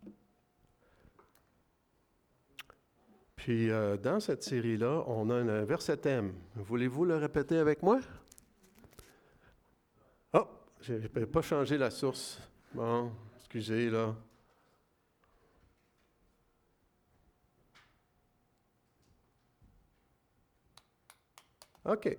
Puis, dans cette série-là, on a un verset thème. Voulez-vous le répéter avec moi? Oh, je n'ai pas changé la source. Bon, excusez, là. OK.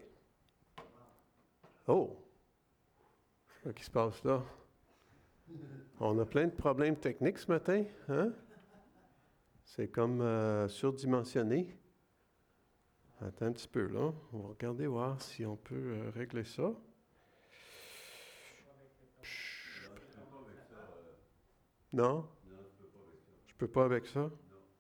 Oh, qu'est-ce qui se passe là? On a plein de problèmes techniques ce matin, hein? C'est comme surdimensionné. Attends un petit peu, là. On va regarder, voir si on peut régler ça. Non? Je peux pas avec ça?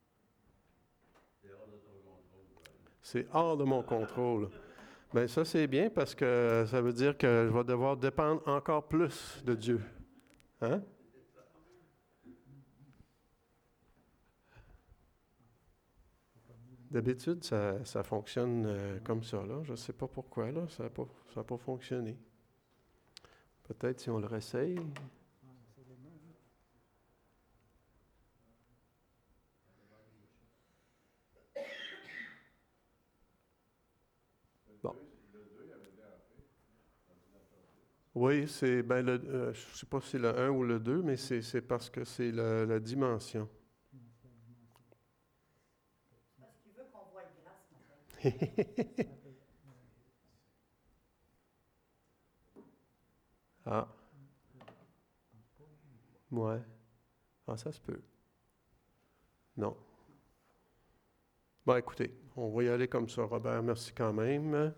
C'est hors de mon contrôle. Bien, ça, c'est bien parce que ça veut dire que je vais devoir dépendre encore plus de Dieu. Hein? D'habitude, ça fonctionne comme ça, là. Je ne sais pas pourquoi, là. Ça n'a pas fonctionné. Peut-être si on le réessaye. Bon. Oui, c'est je ne sais pas si c'est le 1 ou le 2, mais c'est parce que c'est la dimension. Parce qu'il veut qu'on voie grâce, Ah. Ouais. Ah, ça se peut. Non. Bon, écoutez, on va y aller comme ça, Robert. Merci quand même.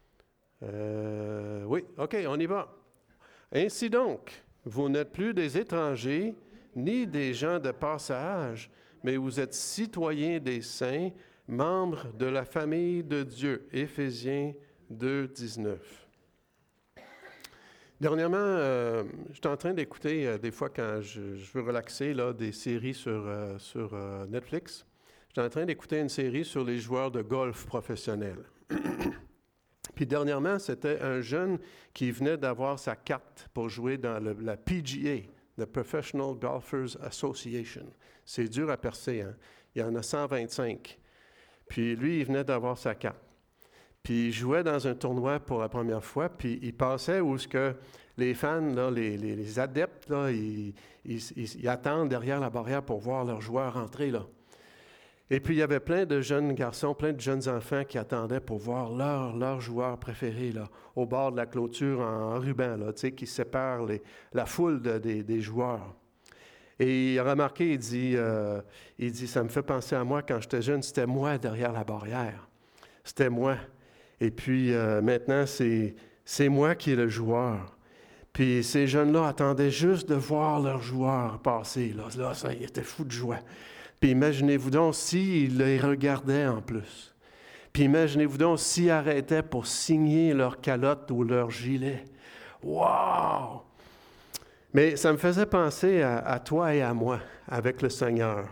Oui, OK, on y va. Ainsi donc, vous n'êtes plus des étrangers, ni des gens de passage, mais vous êtes citoyens des saints, membres de la famille de Dieu. Éphésiens 2, 19. Dernièrement, je suis en train d'écouter, des fois quand je veux relaxer, là, des séries sur Netflix. Je suis en train d'écouter une série sur les joueurs de golf professionnels. Puis dernièrement, c'était un jeune qui venait d'avoir sa carte pour jouer dans la PGA, the Professional Golfers Association. C'est dur à percer, hein? Il y en a 125. Puis lui, il venait d'avoir sa carte. Puis il jouait dans un tournoi pour la première fois, puis il passait où ce que les fans, là, les adeptes, là, ils attendent derrière la barrière pour voir leurs joueurs entrer, là. Et puis il y avait plein de jeunes garçons, plein de jeunes enfants qui attendaient pour voir leur joueur préféré, là, au bord de la clôture en ruban, là, tu sais, qui sépare la foule des joueurs. Et il a remarqué, il dit, ça me fait penser à moi quand j'étais jeune, c'était moi derrière la barrière. C'était moi. Et puis maintenant, c'est moi qui est le joueur. Puis ces jeunes-là attendaient juste de voir leur joueur passer. Là, ça, ils étaient fous de joie. Puis imaginez-vous donc s'ils les regardaient en plus. Puis imaginez-vous donc s'ils arrêtaient pour signer leur calotte ou leur gilet. Wow! Mais ça me faisait penser à toi et à moi avec le Seigneur.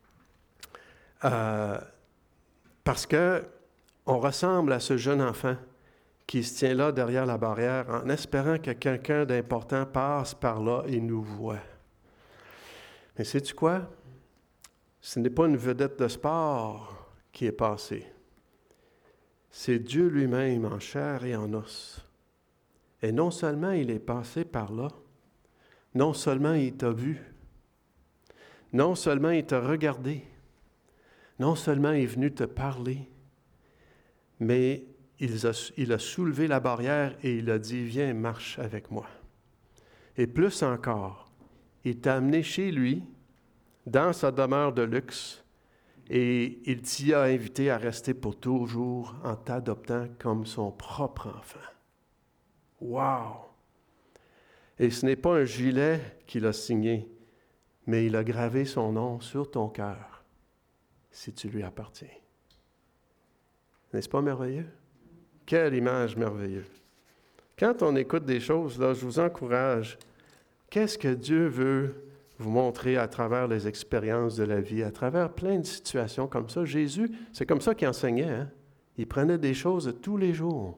Parce que on ressemble à ce jeune enfant qui se tient là derrière la barrière en espérant que quelqu'un d'important passe par là et nous voit. Mais sais-tu quoi? Ce n'est pas une vedette de sport qui est passée. C'est Dieu lui-même en chair et en os. Et non seulement il est passé par là, non seulement il t'a vu, non seulement il t'a regardé, non seulement il est venu te parler, mais il a soulevé la barrière et il a dit, viens, marche avec moi. Et plus encore, il t'a amené chez lui, dans sa demeure de luxe, et il t'y a invité à rester pour toujours en t'adoptant comme son propre enfant. Wow! Et ce n'est pas un gilet qu'il a signé, mais il a gravé son nom sur ton cœur, si tu lui appartiens. N'est-ce pas merveilleux? Quelle image merveilleuse! Quand on écoute des choses, là, je vous encourage. Qu'est-ce que Dieu veut vous montrer à travers les expériences de la vie, à travers plein de situations comme ça? Jésus, c'est comme ça qu'il enseignait. Hein? Il prenait des choses de tous les jours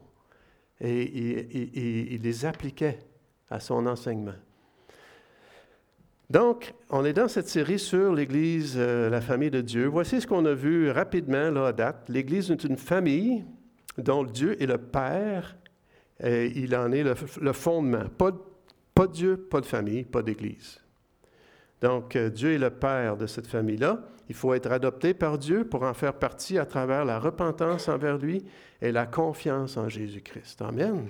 et il les appliquait à son enseignement. Donc, on est dans cette série sur l'Église, la famille de Dieu. Voici ce qu'on a vu rapidement là, à date. L'Église est une famille dont Dieu est le Père. Et il en est le fondement. Pas de Dieu, pas de famille, pas d'Église. Donc, Dieu est le Père de cette famille-là. Il faut être adopté par Dieu pour en faire partie à travers la repentance envers lui et la confiance en Jésus-Christ. Amen.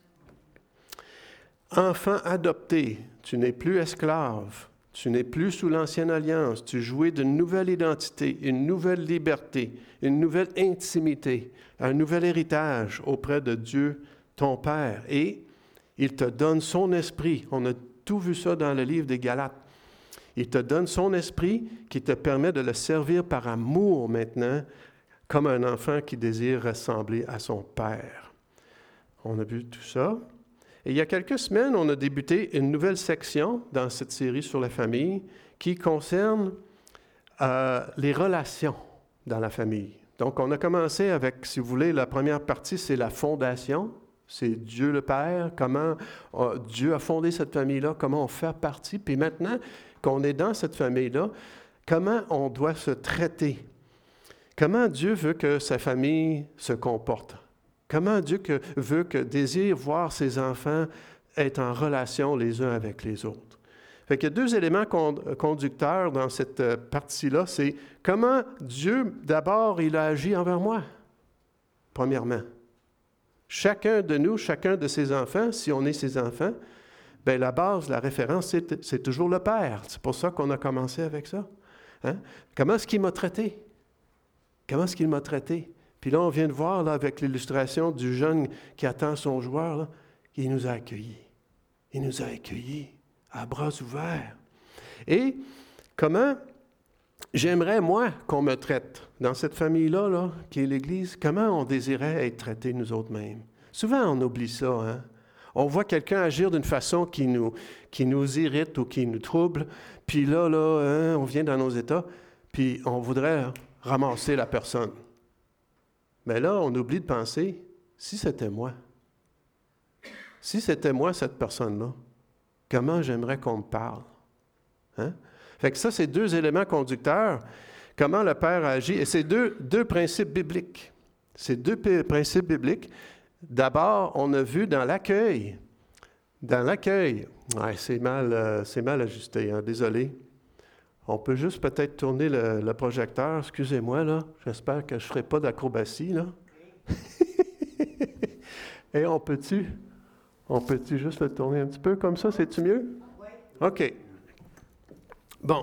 Enfant adopté, tu n'es plus esclave, tu n'es plus sous l'ancienne alliance, tu jouis d'une nouvelle identité, une nouvelle liberté, une nouvelle intimité, un nouvel héritage auprès de Dieu, ton Père. Et il te donne son esprit. On a tout vu ça dans le livre des Galates. Il te donne son esprit qui te permet de le servir par amour maintenant, comme un enfant qui désire ressembler à son Père. On a vu tout ça. Et il y a quelques semaines, on a débuté une nouvelle section dans cette série sur la famille qui concerne les relations dans la famille. Donc, on a commencé avec, si vous voulez, la première partie, c'est la fondation. C'est Dieu le Père, comment Dieu a fondé cette famille-là, comment on fait partie. Puis maintenant qu'on est dans cette famille-là, comment on doit se traiter. Comment Dieu veut que sa famille se comporte. Comment Dieu désire voir ses enfants être en relation les uns avec les autres. Fait qu'il y a deux éléments conducteurs dans cette partie-là. C'est comment Dieu, d'abord, il a agi envers moi, premièrement. Chacun de nous, chacun de ses enfants, si on est ses enfants, bien la base, la référence, c'est toujours le Père. C'est pour ça qu'on a commencé avec ça. Hein? Comment est-ce qu'il m'a traité? Comment est-ce qu'il m'a traité? Puis là, on vient de voir là, avec l'illustration du jeune qui attend son joueur, là, il nous a accueillis. Il nous a accueillis à bras ouverts. Et comment j'aimerais, moi, qu'on me traite dans cette famille-là, là, qui est l'Église, comment on désirait être traités nous autres mêmes. Souvent, on oublie ça. Hein? On voit quelqu'un agir d'une façon qui nous irrite ou qui nous trouble, puis là, hein, on vient dans nos états, puis on voudrait ramasser la personne. Mais là, on oublie de penser, si c'était moi cette personne-là, comment j'aimerais qu'on me parle? Hein? Fait que ça, c'est deux éléments conducteurs. Comment le Père agit. Et c'est deux principes bibliques. C'est deux principes bibliques. D'abord, on a vu dans l'accueil. Dans l'accueil. Ouais, c'est mal ajusté, hein? Désolé. On peut juste peut-être tourner le projecteur. Excusez-moi, là. J'espère que je ne ferai pas d'acrobatie, là. Et on peut-tu juste le tourner un petit peu comme ça? C'est-tu mieux? Oui. OK. Bon.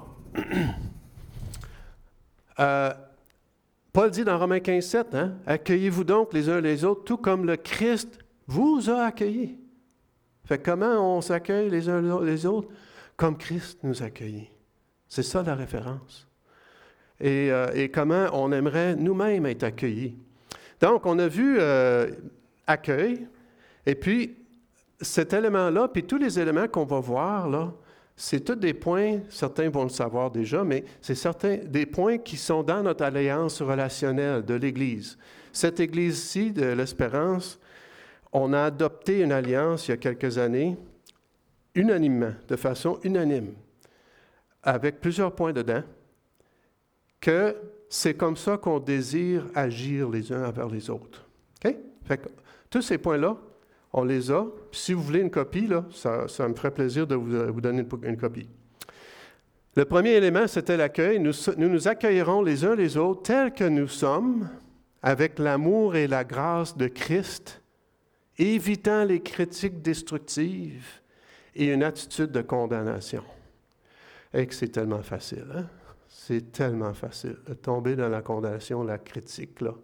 Paul dit dans Romains 15:7, hein, « Accueillez-vous donc les uns les autres, tout comme le Christ vous a accueillis. » Fait comment on s'accueille les uns les autres? Comme Christ nous a accueillis. C'est ça la référence. Et comment on aimerait nous-mêmes être accueillis. Donc, on a vu accueil, et puis cet élément-là, puis tous les éléments qu'on va voir, là, c'est tous des points, certains vont le savoir déjà, mais c'est des points qui sont dans notre alliance relationnelle de l'Église. Cette Église-ci, de l'Espérance, on a adopté une alliance il y a quelques années, unanimement, de façon unanime, avec plusieurs points dedans, que c'est comme ça qu'on désire agir les uns envers les autres. OK? Fait que tous ces points-là, on les a. Si vous voulez une copie, là, ça me ferait plaisir de vous donner une copie. Le premier élément, c'était l'accueil. Nous nous accueillerons les uns les autres tels que nous sommes, avec l'amour et la grâce de Christ, évitant les critiques destructives et une attitude de condamnation. Et que c'est tellement facile, hein? C'est tellement facile de tomber dans la condamnation, la critique, là.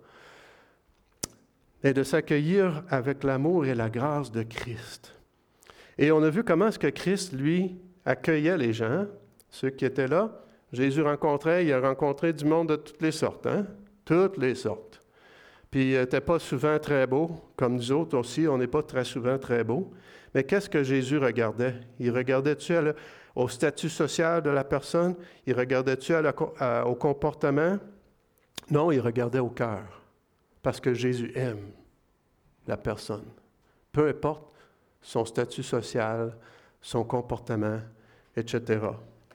Et de s'accueillir avec l'amour et la grâce de Christ. Et on a vu comment est-ce que Christ, lui, accueillait les gens, ceux qui étaient là. Jésus il a rencontré du monde de toutes les sortes, hein? Toutes les sortes. Puis il n'était pas souvent très beau, comme nous autres aussi, on n'est pas très souvent très beau. Mais qu'est-ce que Jésus regardait? Il regardait-tu au statut social de la personne? Il regardait-tu au comportement? Non, il regardait au cœur. Parce que Jésus aime la personne. Peu importe son statut social, son comportement, etc.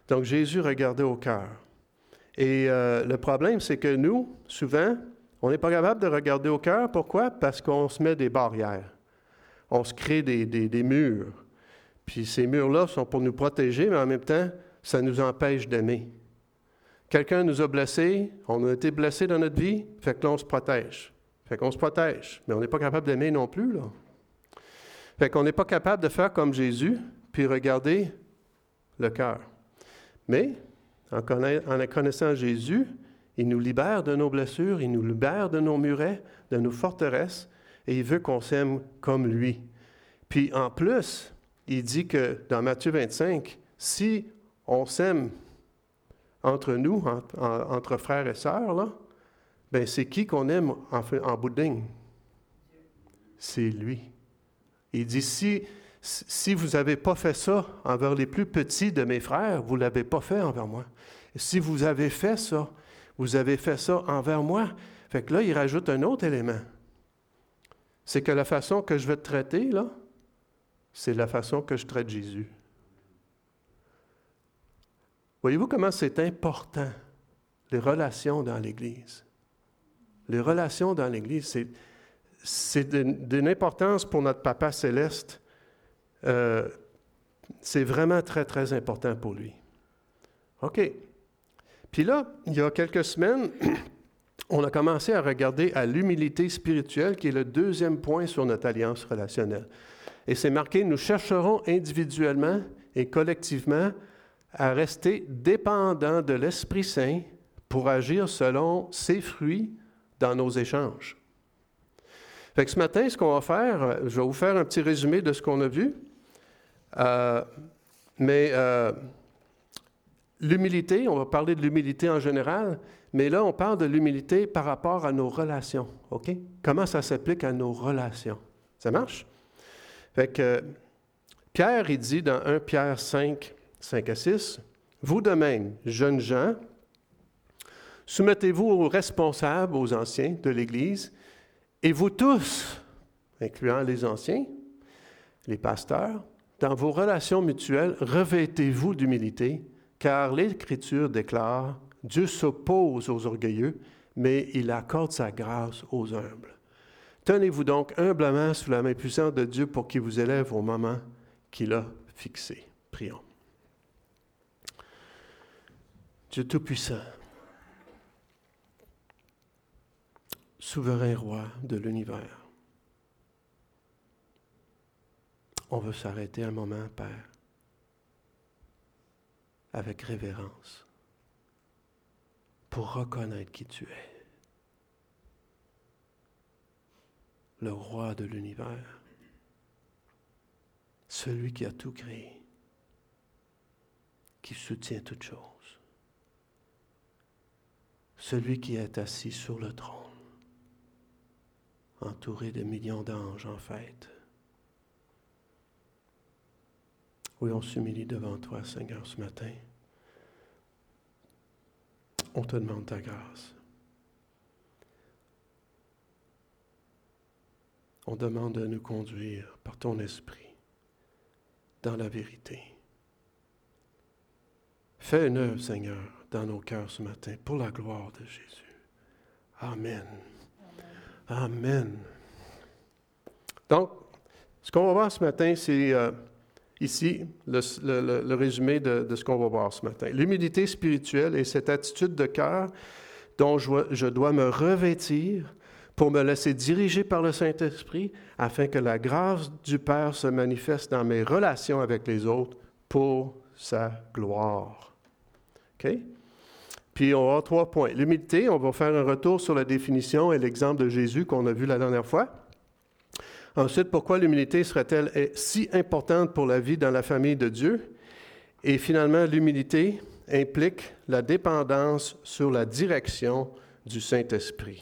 Donc, Jésus regardait au cœur. Et le problème, c'est que nous, souvent, on n'est pas capable de regarder au cœur. Pourquoi? Parce qu'on se met des barrières. On se crée des murs. Puis ces murs-là sont pour nous protéger, mais en même temps, ça nous empêche d'aimer. Quelqu'un nous a blessés, on a été blessés dans notre vie, fait que là, on se protège. Fait qu'on se protège, mais on n'est pas capable d'aimer non plus, là. Fait qu'on n'est pas capable de faire comme Jésus, puis regarder le cœur. Mais, en connaissant Jésus, il nous libère de nos blessures, il nous libère de nos murets, de nos forteresses, et il veut qu'on s'aime comme lui. Puis en plus, il dit que dans Matthieu 25, si on s'aime entre nous, entre frères et sœurs, là, ben c'est qui qu'on aime en bout de ligne? C'est lui. Il dit, si vous n'avez pas fait ça envers les plus petits de mes frères, vous ne l'avez pas fait envers moi. Et si vous avez fait ça, vous avez fait ça envers moi. Fait que là, il rajoute un autre élément. C'est que la façon que je vais te traiter, là, c'est la façon que je traite Jésus. Voyez-vous comment c'est important, les relations dans l'Église? Les relations dans l'Église, c'est d'une importance pour notre Papa céleste. C'est vraiment très, très important pour lui. OK. Puis là, il y a quelques semaines, on a commencé à regarder à l'humilité spirituelle, qui est le deuxième point sur notre alliance relationnelle. Et c'est marqué, nous chercherons individuellement et collectivement à rester dépendants de l'Esprit Saint pour agir selon ses fruits dans nos échanges. Fait que ce matin, ce qu'on va faire, je vais vous faire un petit résumé de ce qu'on a vu. L'humilité, on va parler de l'humilité en général, mais là, on parle de l'humilité par rapport à nos relations, OK? Comment ça s'applique à nos relations? Ça marche? Fait que Pierre, il dit dans 1 Pierre 5 à 6, « Vous de même, jeunes gens, soumettez-vous aux responsables, aux anciens de l'Église, et vous tous, incluant les anciens, les pasteurs, dans vos relations mutuelles, revêtez-vous d'humilité, car l'Écriture déclare, Dieu s'oppose aux orgueilleux, mais il accorde sa grâce aux humbles. Tenez-vous donc humblement sous la main puissante de Dieu pour qu'il vous élève au moment qu'il a fixé. » Prions. Dieu Tout-Puissant, souverain roi de l'univers, on veut s'arrêter un moment, Père, avec révérence, pour reconnaître qui tu es, le roi de l'univers, celui qui a tout créé, qui soutient toutes choses, celui qui est assis sur le trône, entouré de millions d'anges en fête. Oui, on s'humilie devant toi, Seigneur, ce matin. On te demande ta grâce. On demande de nous conduire par ton esprit dans la vérité. Fais une œuvre, Seigneur, dans nos cœurs ce matin, pour la gloire de Jésus. Amen. Amen. Donc, ce qu'on va voir ce matin, c'est ici le résumé de ce qu'on va voir ce matin. L'humilité spirituelle est cette attitude de cœur dont je dois me revêtir pour me laisser diriger par le Saint-Esprit afin que la grâce du Père se manifeste dans mes relations avec les autres pour sa gloire. OK? Puis on va avoir 3 points. L'humilité, on va faire un retour sur la définition et l'exemple de Jésus qu'on a vu la dernière fois. Ensuite, pourquoi l'humilité serait-elle si importante pour la vie dans la famille de Dieu? Et finalement, l'humilité implique la dépendance sur la direction du Saint-Esprit.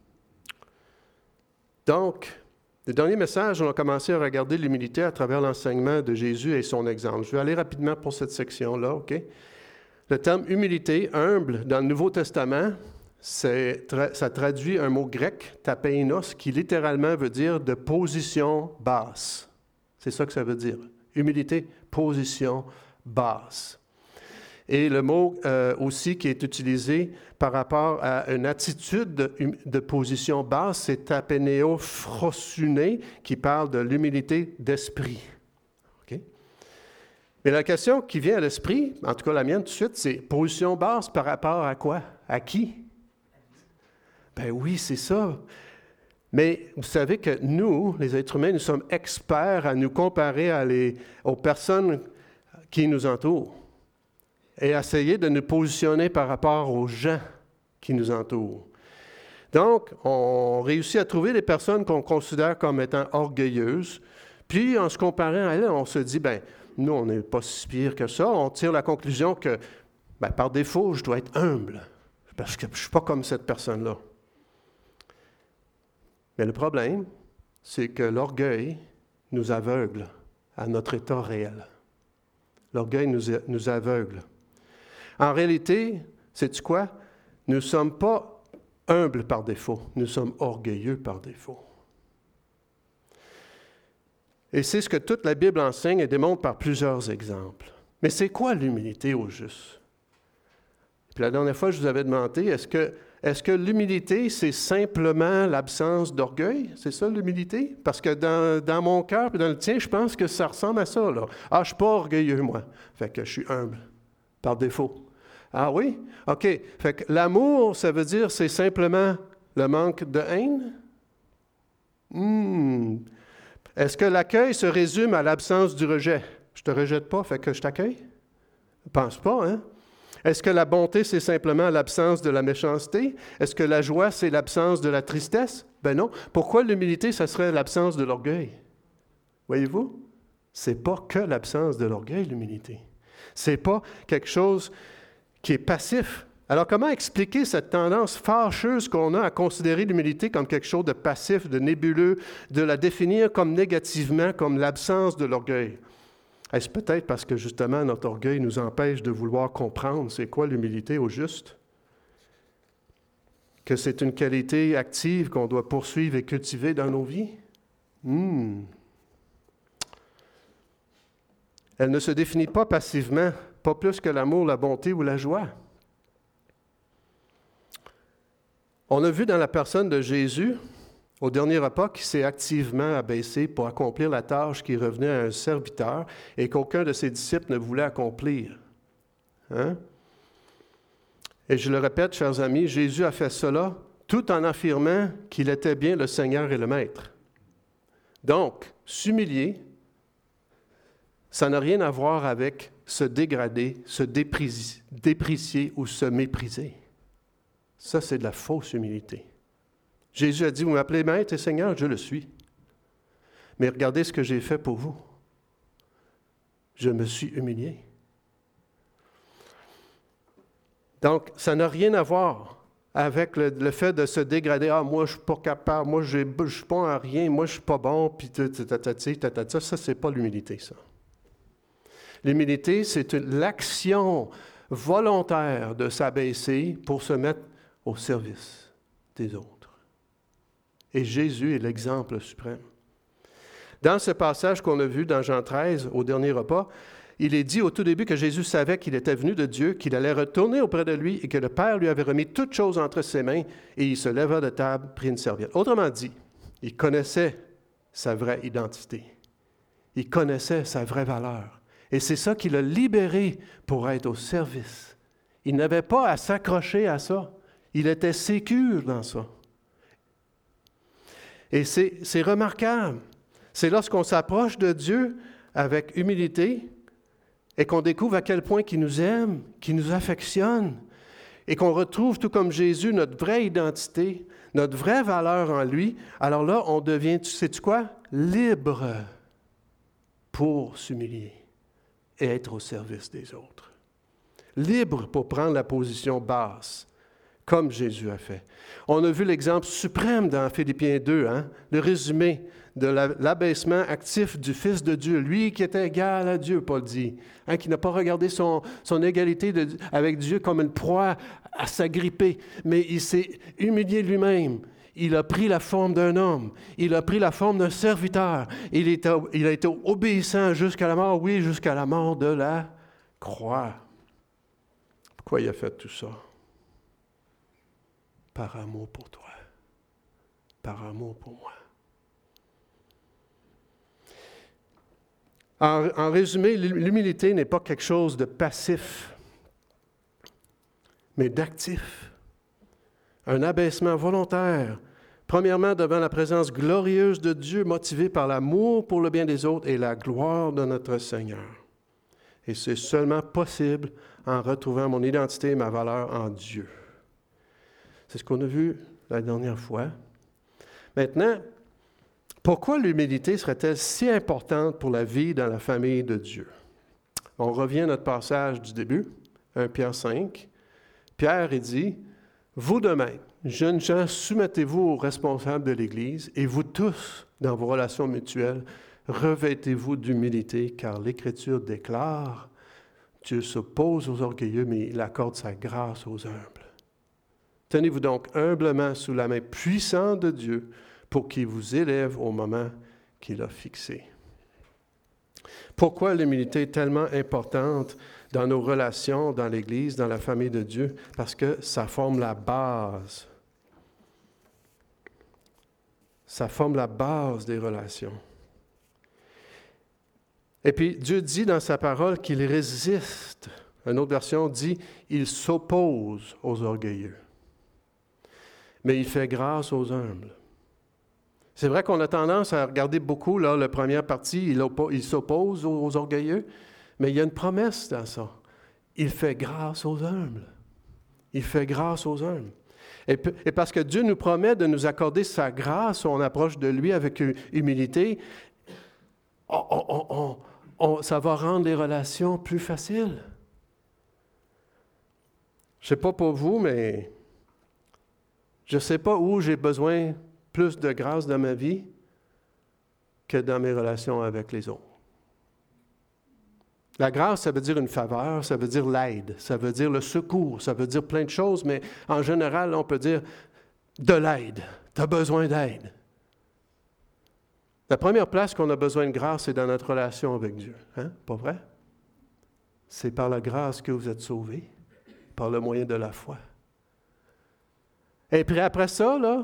Donc, le dernier message, on a commencé à regarder l'humilité à travers l'enseignement de Jésus et son exemple. Je vais aller rapidement pour cette section-là, OK? Le terme humilité, humble, dans le Nouveau Testament, ça traduit un mot grec, tapeinos, qui littéralement veut dire de position basse. C'est ça que ça veut dire. Humilité, position basse. Et le mot aussi qui est utilisé par rapport à une attitude de position basse, c'est tapénéo phrosuné, qui parle de l'humilité d'esprit. Okay? Mais la question qui vient à l'esprit, en tout cas la mienne tout de suite, c'est position basse par rapport à quoi? À qui? Ben oui, c'est ça. Mais vous savez que nous, les êtres humains, nous sommes experts à nous comparer aux personnes qui nous entourent et essayer de nous positionner par rapport aux gens qui nous entourent. Donc, on réussit à trouver des personnes qu'on considère comme étant orgueilleuses, puis en se comparant à elles, on se dit, bien, nous, on n'est pas si pire que ça. On tire la conclusion que, bien, par défaut, je dois être humble, parce que je ne suis pas comme cette personne-là. Mais le problème, c'est que l'orgueil nous aveugle à notre état réel. L'orgueil nous aveugle. En réalité, sais-tu quoi? Nous ne sommes pas humbles par défaut, nous sommes orgueilleux par défaut. Et c'est ce que toute la Bible enseigne et démontre par plusieurs exemples. Mais c'est quoi l'humilité au juste? Puis la dernière fois, je vous avais demandé, est-ce que l'humilité, c'est simplement l'absence d'orgueil? C'est ça, l'humilité? Parce que dans mon cœur et dans le tien, je pense que ça ressemble à ça, là. Ah, je ne suis pas orgueilleux, moi. Fait que je suis humble, par défaut. Ah oui? OK. Fait que l'amour, ça veut dire c'est simplement le manque de haine? Est-ce que l'accueil se résume à l'absence du rejet? Je ne te rejette pas, fait que je t'accueille? Je ne pense pas, hein? Est-ce que la bonté, c'est simplement l'absence de la méchanceté? Est-ce que la joie, c'est l'absence de la tristesse? Ben non. Pourquoi l'humilité, ça serait l'absence de l'orgueil? Voyez-vous? C'est pas que l'absence de l'orgueil, l'humilité. C'est pas quelque chose qui est passif. Alors, comment expliquer cette tendance fâcheuse qu'on a à considérer l'humilité comme quelque chose de passif, de nébuleux, de la définir comme négativement, comme l'absence de l'orgueil? Est-ce peut-être parce que, justement, notre orgueil nous empêche de vouloir comprendre c'est quoi l'humilité au juste? Que c'est une qualité active qu'on doit poursuivre et cultiver dans nos vies? Elle ne se définit pas passivement, pas plus que l'amour, la bonté ou la joie. On a vu dans la personne de Jésus, au dernier repas, qui s'est activement abaissé pour accomplir la tâche qui revenait à un serviteur et qu'aucun de ses disciples ne voulait accomplir. Hein? Et je le répète, chers amis, Jésus a fait cela tout en affirmant qu'il était bien le Seigneur et le Maître. Donc, s'humilier, ça n'a rien à voir avec se dégrader, se déprécier ou se mépriser. Ça, c'est de la fausse humilité. Jésus a dit, vous m'appelez Maître et Seigneur, je le suis. Mais regardez ce que j'ai fait pour vous. Je me suis humilié. Donc, ça n'a rien à voir avec le fait de se dégrader. Ah, moi, je ne suis pas capable, moi, je ne suis pas en rien, moi, je ne suis pas bon, puis ça, c'est pas l'humilité, ça. L'humilité, c'est l'action volontaire de s'abaisser pour se mettre au service des autres. Et Jésus est l'exemple suprême. Dans ce passage qu'on a vu dans Jean 13, au dernier repas, il est dit au tout début que Jésus savait qu'il était venu de Dieu, qu'il allait retourner auprès de lui et que le Père lui avait remis toutes choses entre ses mains et il se leva de table, prit une serviette. Autrement dit, il connaissait sa vraie identité. Il connaissait sa vraie valeur. Et c'est ça qui l'a libéré pour être au service. Il n'avait pas à s'accrocher à ça. Il était sécure dans ça. Et c'est remarquable. C'est lorsqu'on s'approche de Dieu avec humilité et qu'on découvre à quel point il nous aime, qu'il nous affectionne, et qu'on retrouve, tout comme Jésus, notre vraie identité, notre vraie valeur en lui, alors là, on devient, sais-tu quoi? Libre pour s'humilier et être au service des autres. Libre pour prendre la position basse, comme Jésus a fait. On a vu l'exemple suprême dans Philippiens 2, le résumé de l'abaissement actif du Fils de Dieu, lui qui était égal à Dieu, Paul dit, qui n'a pas regardé son égalité avec Dieu comme une proie à s'agripper, mais il s'est humilié lui-même. Il a pris la forme d'un homme, il a pris la forme d'un serviteur, il a été obéissant jusqu'à la mort, oui, jusqu'à la mort de la croix. Pourquoi il a fait tout ça? Par amour pour toi. Par amour pour moi. En résumé, l'humilité n'est pas quelque chose de passif, mais d'actif. Un abaissement volontaire, premièrement devant la présence glorieuse de Dieu, motivé par l'amour pour le bien des autres et la gloire de notre Seigneur. Et c'est seulement possible en retrouvant mon identité et ma valeur en Dieu. C'est ce qu'on a vu la dernière fois. Maintenant, pourquoi l'humilité serait-elle si importante pour la vie dans la famille de Dieu? On revient à notre passage du début, 1 Pierre 5. Pierre dit, « Vous de même, jeunes gens, soumettez-vous aux responsables de l'Église, et vous tous, dans vos relations mutuelles, revêtez-vous d'humilité, car l'Écriture déclare, Dieu s'oppose aux orgueilleux, mais il accorde sa grâce aux humbles. Tenez-vous donc humblement sous la main puissante de Dieu, pour qu'il vous élève au moment qu'il a fixé. » Pourquoi l'humilité est tellement importante dans nos relations, dans l'Église, dans la famille de Dieu? Parce que ça forme la base. Ça forme la base des relations. Et puis, Dieu dit dans sa parole qu'il résiste. Une autre version dit « il s'oppose aux orgueilleux ». Mais il fait grâce aux humbles. C'est vrai qu'on a tendance à regarder beaucoup, là, la première partie, il s'oppose aux orgueilleux, mais il y a une promesse dans ça. Il fait grâce aux humbles. Il fait grâce aux humbles. Et parce que Dieu nous promet de nous accorder sa grâce, on approche de lui avec humilité, ça va rendre les relations plus faciles. Je ne sais pas pour vous, mais je ne sais pas où j'ai besoin plus de grâce dans ma vie que dans mes relations avec les autres. La grâce, ça veut dire une faveur, ça veut dire l'aide, ça veut dire le secours, ça veut dire plein de choses, mais en général, on peut dire de l'aide. Tu as besoin d'aide. La première place qu'on a besoin de grâce, c'est dans notre relation avec Dieu. Hein? Pas vrai? C'est par la grâce que vous êtes sauvés, par le moyen de la foi. Et puis après ça, là,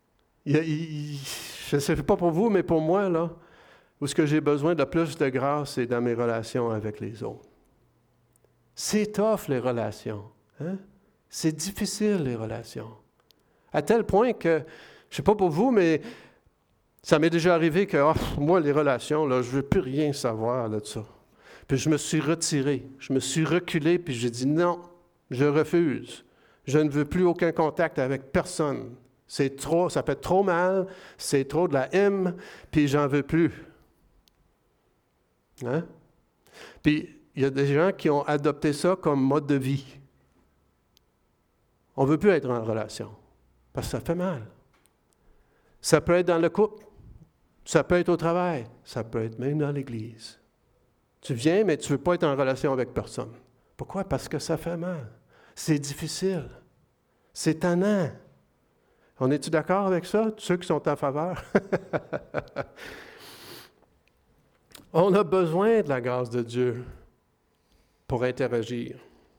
je ne sais pas pour vous, mais pour moi, là, où ce que j'ai besoin de plus de grâce, c'est dans mes relations avec les autres. C'est tough, les relations. Hein? C'est difficile, les relations. À tel point que, je ne sais pas pour vous, mais ça m'est déjà arrivé que, moi, les relations, là, je ne veux plus rien savoir là, de ça. Puis je me suis retiré, je me suis reculé, puis j'ai dit non, je refuse. Je ne veux plus aucun contact avec personne. C'est trop, ça fait trop mal, c'est trop de la haine, puis j'en veux plus. Hein? Puis il y a des gens qui ont adopté ça comme mode de vie. On ne veut plus être en relation, parce que ça fait mal. Ça peut être dans le couple, ça peut être au travail, ça peut être même dans l'Église. Tu viens, mais tu ne veux pas être en relation avec personne. Pourquoi? Parce que ça fait mal. C'est difficile. C'est tannant. On est-tu d'accord avec ça, ceux qui sont en faveur? On a besoin de la grâce de Dieu pour interagir.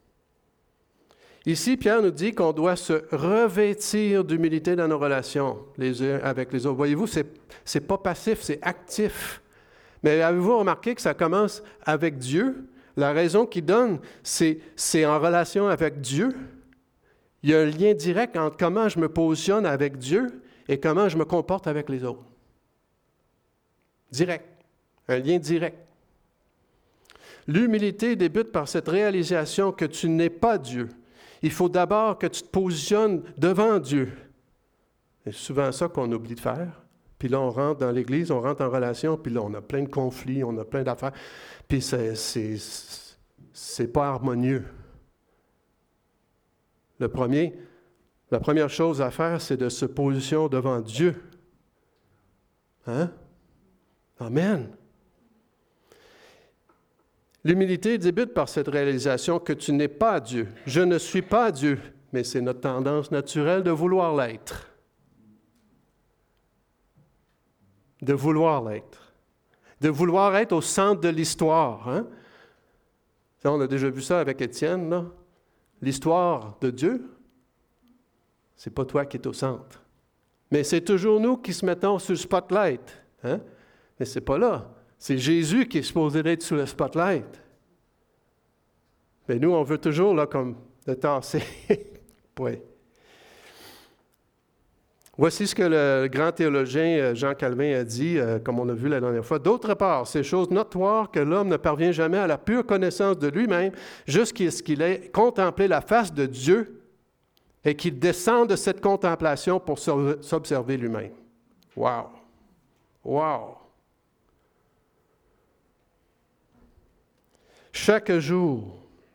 Ici, Pierre nous dit qu'on doit se revêtir d'humilité dans nos relations les uns avec les autres. Voyez-vous, c'est pas passif, c'est actif. Mais avez-vous remarqué que ça commence avec Dieu? La raison qu'il donne, c'est en relation avec Dieu. Il y a un lien direct entre comment je me positionne avec Dieu et comment je me comporte avec les autres. Direct. Un lien direct. L'humilité débute par cette réalisation que tu n'es pas Dieu. Il faut d'abord que tu te positionnes devant Dieu. C'est souvent ça qu'on oublie de faire. Puis là, on rentre dans l'Église, on rentre en relation, puis là, on a plein de conflits, on a plein d'affaires. Puis c'est pas harmonieux. La première chose à faire, c'est de se positionner devant Dieu. Hein? Amen. L'humilité débute par cette réalisation que tu n'es pas Dieu. Je ne suis pas Dieu, mais c'est notre tendance naturelle de vouloir l'être. De vouloir l'être. De vouloir être au centre de l'histoire. Hein? On a déjà vu ça avec Étienne, là. l'histoire de Dieu, c'est pas toi qui es au centre. Mais c'est toujours nous qui se mettons sur le spotlight. Hein? Mais c'est pas là. C'est Jésus qui est supposé être sur le spotlight. Mais nous, on veut toujours, là, comme le tasser. Oui. Voici ce que le grand théologien Jean Calvin a dit, comme on a vu la dernière fois. D'autre part, ces choses notoires que l'homme ne parvient jamais à la pure connaissance de lui-même, jusqu'à ce qu'il ait contemplé la face de Dieu et qu'il descende de cette contemplation pour s'observer lui-même. Wow! Wow! Chaque jour,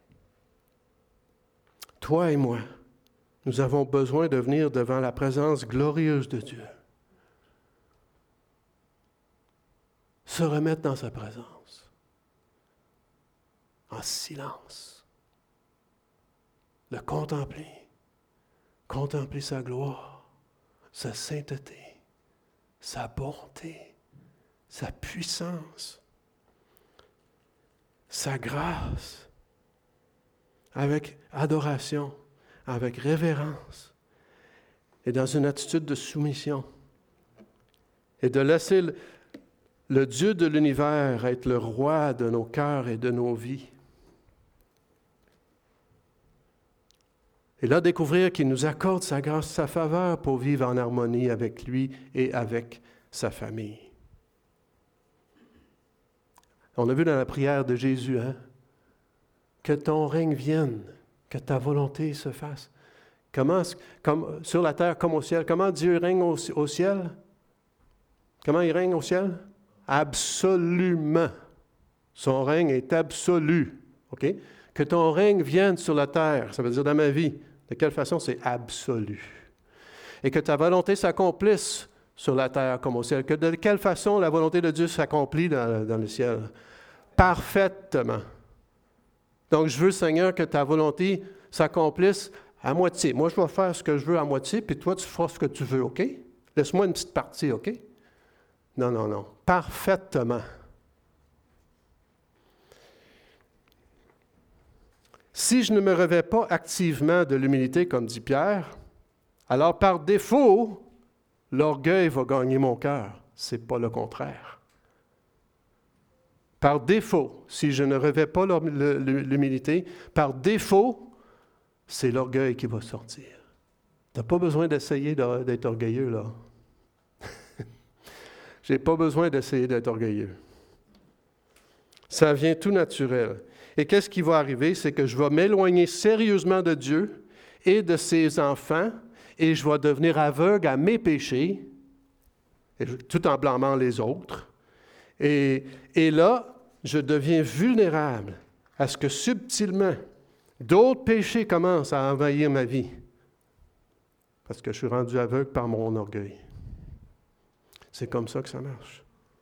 toi et moi, nous avons besoin de venir devant la présence glorieuse de Dieu. Se remettre dans sa présence, en silence, le contempler, contempler sa gloire, sa sainteté, sa bonté, sa puissance, sa grâce, avec adoration, avec révérence et dans une attitude de soumission. Et de laisser le Dieu de l'univers être le roi de nos cœurs et de nos vies. Et là, découvrir qu'il nous accorde sa grâce, sa faveur pour vivre en harmonie avec lui et avec sa famille. On a vu dans la prière de Jésus, hein? Que ton règne vienne, que ta volonté se fasse. Comme sur la terre comme au ciel. Comment Dieu règne au ciel? Comment il règne au ciel? Absolument. Son règne est absolu. OK? Que ton règne vienne sur la terre, ça veut dire dans ma vie. De quelle façon? C'est absolu. Et que ta volonté s'accomplisse sur la terre comme au ciel. Que de quelle façon la volonté de Dieu s'accomplit dans le ciel? Parfaitement. Donc, je veux, Seigneur, que ta volonté s'accomplisse à moitié. Moi, je vais faire ce que je veux à moitié, puis toi, tu feras ce que tu veux, OK? Laisse-moi une petite partie, OK? Non, non, non. Parfaitement. Si je ne me revêts pas activement de l'humilité, comme dit Pierre, alors par défaut, l'orgueil va gagner mon cœur. Ce n'est pas le contraire. Par défaut, si je ne revêts pas l'humilité, par défaut, c'est l'orgueil qui va sortir. Tu n'as pas besoin d'essayer d'être orgueilleux, là. Je n'ai pas besoin d'essayer d'être orgueilleux. Ça vient tout naturel. Et qu'est-ce qui va arriver? C'est que je vais m'éloigner sérieusement de Dieu et de ses enfants, et je vais devenir aveugle à mes péchés, tout en blâmant les autres. Et là, je deviens vulnérable à ce que subtilement, d'autres péchés commencent à envahir ma vie. Parce que je suis rendu aveugle par mon orgueil. C'est comme ça que ça marche.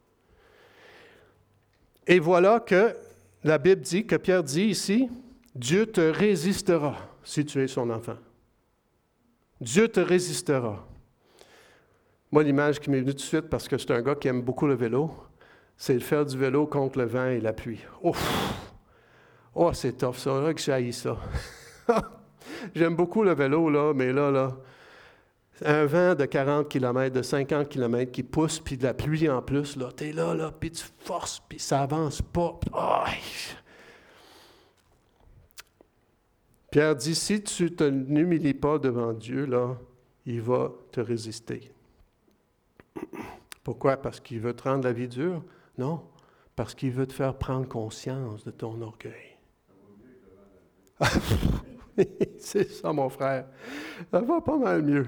Et voilà que la Bible dit, que Pierre dit ici, Dieu te résistera si tu es son enfant. Dieu te résistera. Moi, l'image qui m'est venue tout de suite, parce que c'est un gars qui aime beaucoup le vélo, c'est de faire du vélo contre le vent et la pluie. Ouf! Oh, c'est tough, ça. Là que j'haïs ça. J'aime beaucoup le vélo, là, mais là, un vent de 40 km, de 50 km qui pousse, puis de la pluie en plus, là, t'es là, puis tu forces, puis ça avance pas. Oh! Pierre dit, si tu ne t'humilies pas devant Dieu, là, il va te résister. Pourquoi? Parce qu'il veut te rendre la vie dure? Non, parce qu'il veut te faire prendre conscience de ton orgueil. C'est ça, mon frère. Ça va pas mal mieux.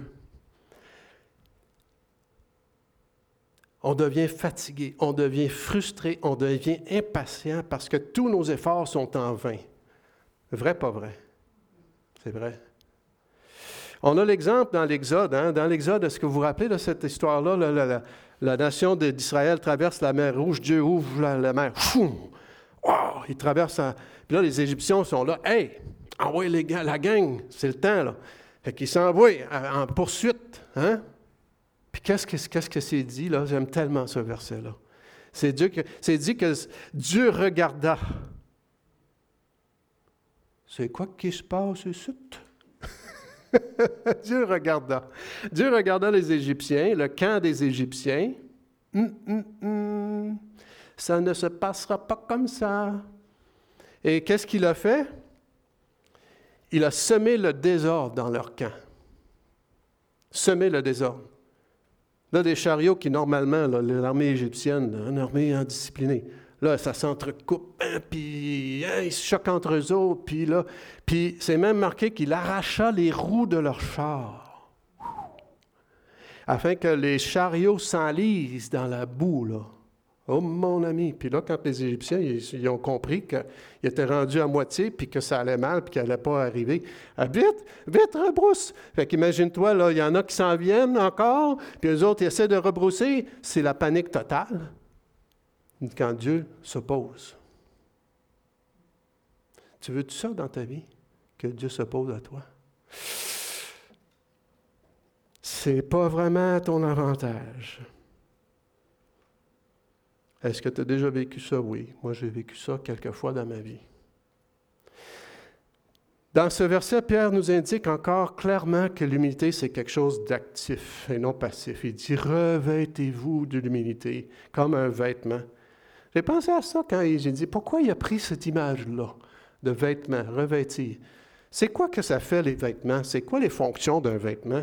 On devient fatigué, on devient frustré, on devient impatient parce que tous nos efforts sont en vain. Vrai, pas vrai? C'est vrai. On a l'exemple dans l'Exode. Hein? Dans l'Exode, est-ce que vous vous rappelez de cette histoire-là? La nation d'Israël traverse la mer Rouge. Dieu ouvre la mer. Wow! Il traverse. Puis là, les Égyptiens sont là. Hey! Envoyez la gang. C'est le temps, là. Fait qu'ils s'envoient en poursuite. Hein? Puis qu'est-ce que c'est dit, là? J'aime tellement ce verset-là. C'est dit que Dieu regarda c'est quoi qui se passe ici? Dieu regarda les Égyptiens, le camp des Égyptiens. Ça ne se passera pas comme ça. Et qu'est-ce qu'il a fait? Il a semé le désordre dans leur camp. Semé le désordre. Là, des chariots qui, normalement, là, l'armée égyptienne, une armée indisciplinée, là, ça s'entrecoupe, puis ils se choquent entre eux autres, puis c'est même marqué qu'il arracha les roues de leurs chars, afin que les chariots s'enlisent dans la boue, là. Oh, mon ami! Puis là, quand les Égyptiens, ils ont compris qu'ils étaient rendus à moitié, puis que ça allait mal, puis qu'ils n'allaient pas arriver, vite, vite, rebrousse! Fait qu'imagine-toi, là, il y en a qui s'en viennent encore, puis eux autres, ils essaient de rebrousser. C'est la panique totale quand Dieu s'oppose. Tu veux-tu ça dans ta vie? Que Dieu s'oppose à toi? C'est pas vraiment à ton avantage. Est-ce que tu as déjà vécu ça? Oui. Moi, j'ai vécu ça quelques fois dans ma vie. Dans ce verset, Pierre nous indique encore clairement que l'humilité, c'est quelque chose d'actif et non passif. Il dit « Revêtez-vous de l'humilité comme un vêtement ». J'ai pensé à ça quand j'ai dit « Pourquoi il a pris cette image-là de vêtement, revêtir ». C'est quoi que ça fait, les vêtements? C'est quoi les fonctions d'un vêtement?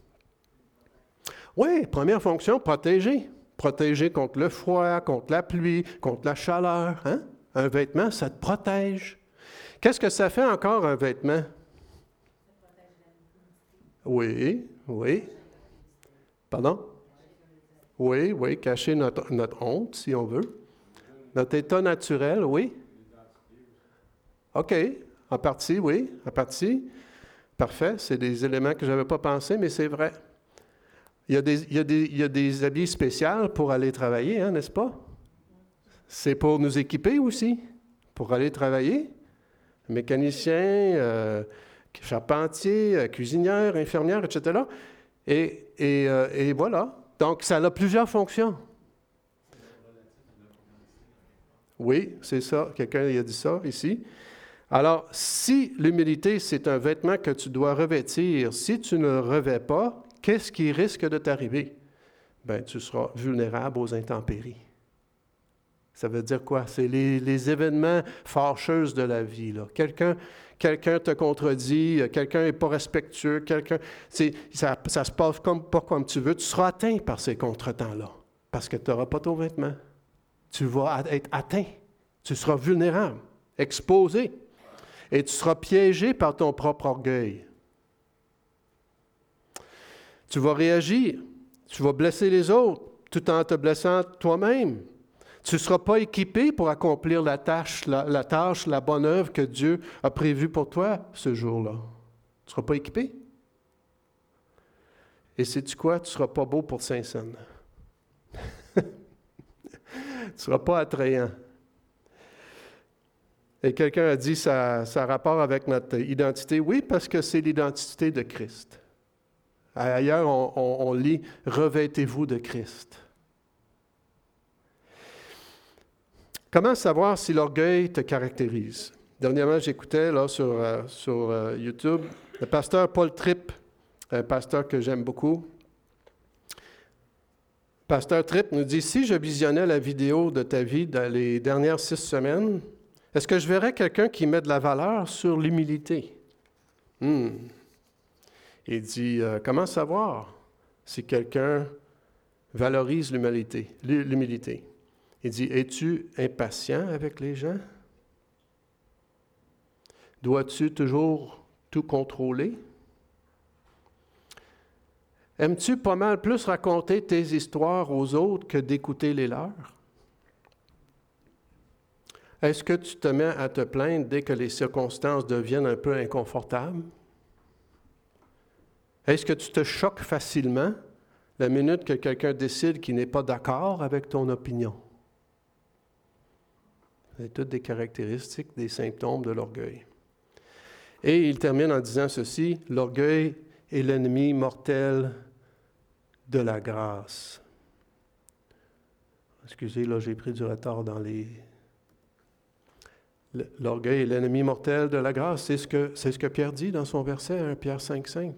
Oui, première fonction, protéger. Protéger contre le froid, contre la pluie, contre la chaleur. Hein? Un vêtement, ça te protège. Qu'est-ce que ça fait encore, un vêtement? Oui, oui. Pardon? Oui, oui, cacher notre honte, si on veut. Notre état naturel, oui. OK, en partie, oui, en partie. Parfait, c'est des éléments que je n'avais pas pensé, mais c'est vrai. Il y a des habits spéciaux pour aller travailler, hein, n'est-ce pas? C'est pour nous équiper aussi, pour aller travailler. Mécanicien, charpentier, cuisinière, infirmière, etc. Et voilà. Donc, ça a plusieurs fonctions. Oui, c'est ça. Quelqu'un a dit ça ici. Alors, si l'humilité, c'est un vêtement que tu dois revêtir, si tu ne le revêts pas, qu'est-ce qui risque de t'arriver? Bien, tu seras vulnérable aux intempéries. Ça veut dire quoi? C'est les événements fâcheux de la vie, là. Quelqu'un te contredit, quelqu'un n'est pas respectueux, ça se passe pas comme tu veux. Tu seras atteint par ces contretemps-là, parce que tu n'auras pas ton vêtement. Tu vas être atteint. Tu seras vulnérable, exposé, et tu seras piégé par ton propre orgueil. Tu vas réagir, tu vas blesser les autres, tout en te blessant toi-même. Tu ne seras pas équipé pour accomplir la tâche, la bonne œuvre que Dieu a prévue pour toi ce jour-là. Tu ne seras pas équipé. Et sais-tu quoi? Tu ne seras pas beau pour Saint-Saëns. Tu ne seras pas attrayant. Et quelqu'un a dit ça a rapport avec notre identité. Oui, parce que c'est l'identité de Christ. Ailleurs, on lit « Revêtez-vous de Christ ». Comment savoir si l'orgueil te caractérise? Dernièrement, j'écoutais là, sur YouTube le pasteur Paul Tripp, un pasteur que j'aime beaucoup. Pasteur Tripp nous dit « Si je visionnais la vidéo de ta vie dans les dernières 6 semaines, est-ce que je verrais quelqu'un qui met de la valeur sur l'humilité? » Il dit « Comment savoir si quelqu'un valorise l'humilité? » Il dit « Es-tu impatient avec les gens? Dois-tu toujours tout contrôler? Aimes-tu pas mal plus raconter tes histoires aux autres que d'écouter les leurs? Est-ce que tu te mets à te plaindre dès que les circonstances deviennent un peu inconfortables? Est-ce que tu te choques facilement la minute que quelqu'un décide qu'il n'est pas d'accord avec ton opinion? C'est toutes des caractéristiques, des symptômes de l'orgueil. Et il termine en disant ceci, « L'orgueil est l'ennemi mortel de la grâce. » Excusez, là, j'ai pris du retard dans L'orgueil est l'ennemi mortel de la grâce. C'est ce que Pierre dit dans son verset 1 Pierre 5,5.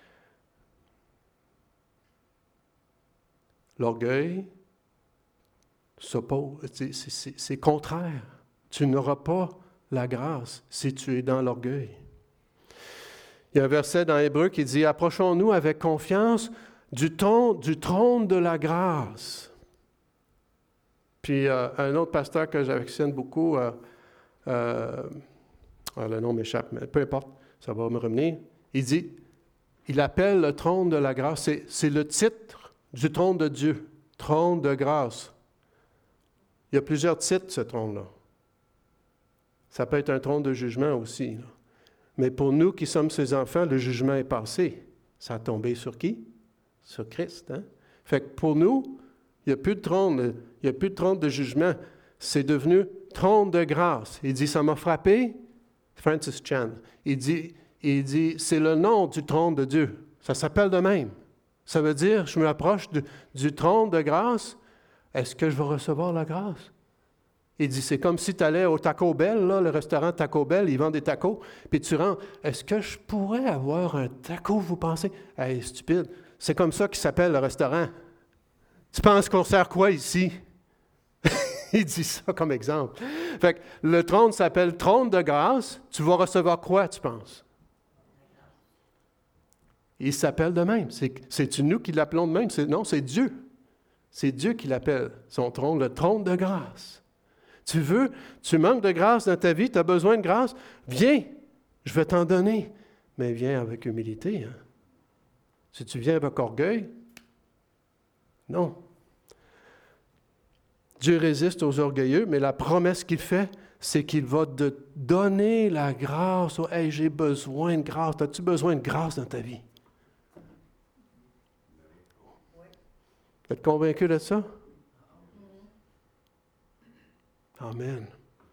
L'orgueil s'oppose, c'est contraire. Tu n'auras pas la grâce si tu es dans l'orgueil. Il y a un verset dans Hébreu qui dit « Approchons-nous avec confiance du trône de la grâce. » Puis un autre pasteur que j'affectionne beaucoup, le nom m'échappe, mais peu importe, ça va me revenir, il appelle le trône de la grâce, c'est le titre du trône de Dieu, trône de grâce. Il y a plusieurs titres, ce trône-là. Ça peut être un trône de jugement aussi, là. Mais pour nous qui sommes ses enfants, le jugement est passé. Ça a tombé sur qui? Sur Christ. Hein? Fait que pour nous, il n'y a plus de trône, il n'y a plus de trône de jugement. C'est devenu trône de grâce. Il dit, ça m'a frappé, Francis Chan. Il dit, c'est le nom du trône de Dieu. Ça s'appelle de même. Ça veut dire, je m'approche du trône de grâce. Est-ce que je vais recevoir la grâce? Il dit, c'est comme si tu allais au Taco Bell, là, le restaurant Taco Bell, ils vendent des tacos, puis tu rentres. Est-ce que je pourrais avoir un taco, vous pensez? Hey, stupide. C'est comme ça qu'il s'appelle le restaurant. Tu penses qu'on sert quoi ici? Il dit ça comme exemple. Fait que le trône s'appelle trône de grâce. Tu vas recevoir quoi, tu penses? Il s'appelle de même. C'est-tu nous qui l'appelons de même? Non, c'est Dieu. C'est Dieu qui l'appelle son trône, le trône de grâce. Tu manques de grâce dans ta vie, tu as besoin de grâce, viens, je vais t'en donner. Mais viens avec humilité. Hein? Si tu viens avec orgueil, non. Dieu résiste aux orgueilleux, mais la promesse qu'il fait, c'est qu'il va te donner la grâce. Oh, hey, j'ai besoin de grâce. As-tu besoin de grâce dans ta vie? Vous êtes convaincu de ça? Amen.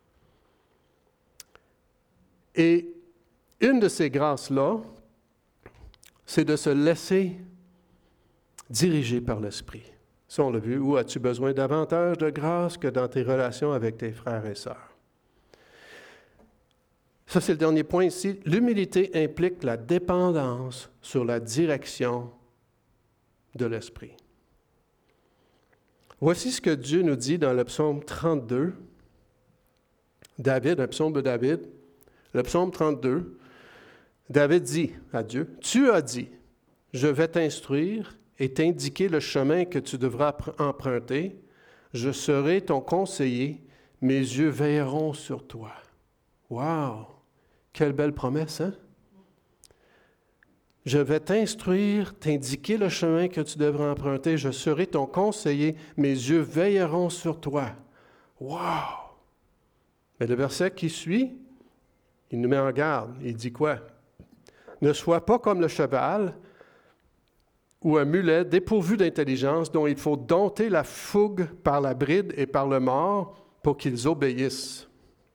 Et une de ces grâces-là, c'est de se laisser diriger par l'Esprit. Ça, on l'a vu. Où as-tu besoin davantage de grâce que dans tes relations avec tes frères et sœurs? Ça, c'est le dernier point ici. L'humilité implique la dépendance sur la direction de l'Esprit. Voici ce que Dieu nous dit dans le psaume 32. David, un psaume de David, le psaume 32, David dit à Dieu, « Tu as dit, je vais t'instruire et t'indiquer le chemin que tu devras emprunter. Je serai ton conseiller, mes yeux veilleront sur toi. » Wow! Quelle belle promesse, hein? Je vais t'instruire, t'indiquer le chemin que tu devras emprunter. Je serai ton conseiller, mes yeux veilleront sur toi. Wow! Mais le verset qui suit, il nous met en garde. Il dit quoi? Ne sois pas comme le cheval ou un mulet dépourvu d'intelligence dont il faut dompter la fougue par la bride et par le mors pour qu'ils obéissent.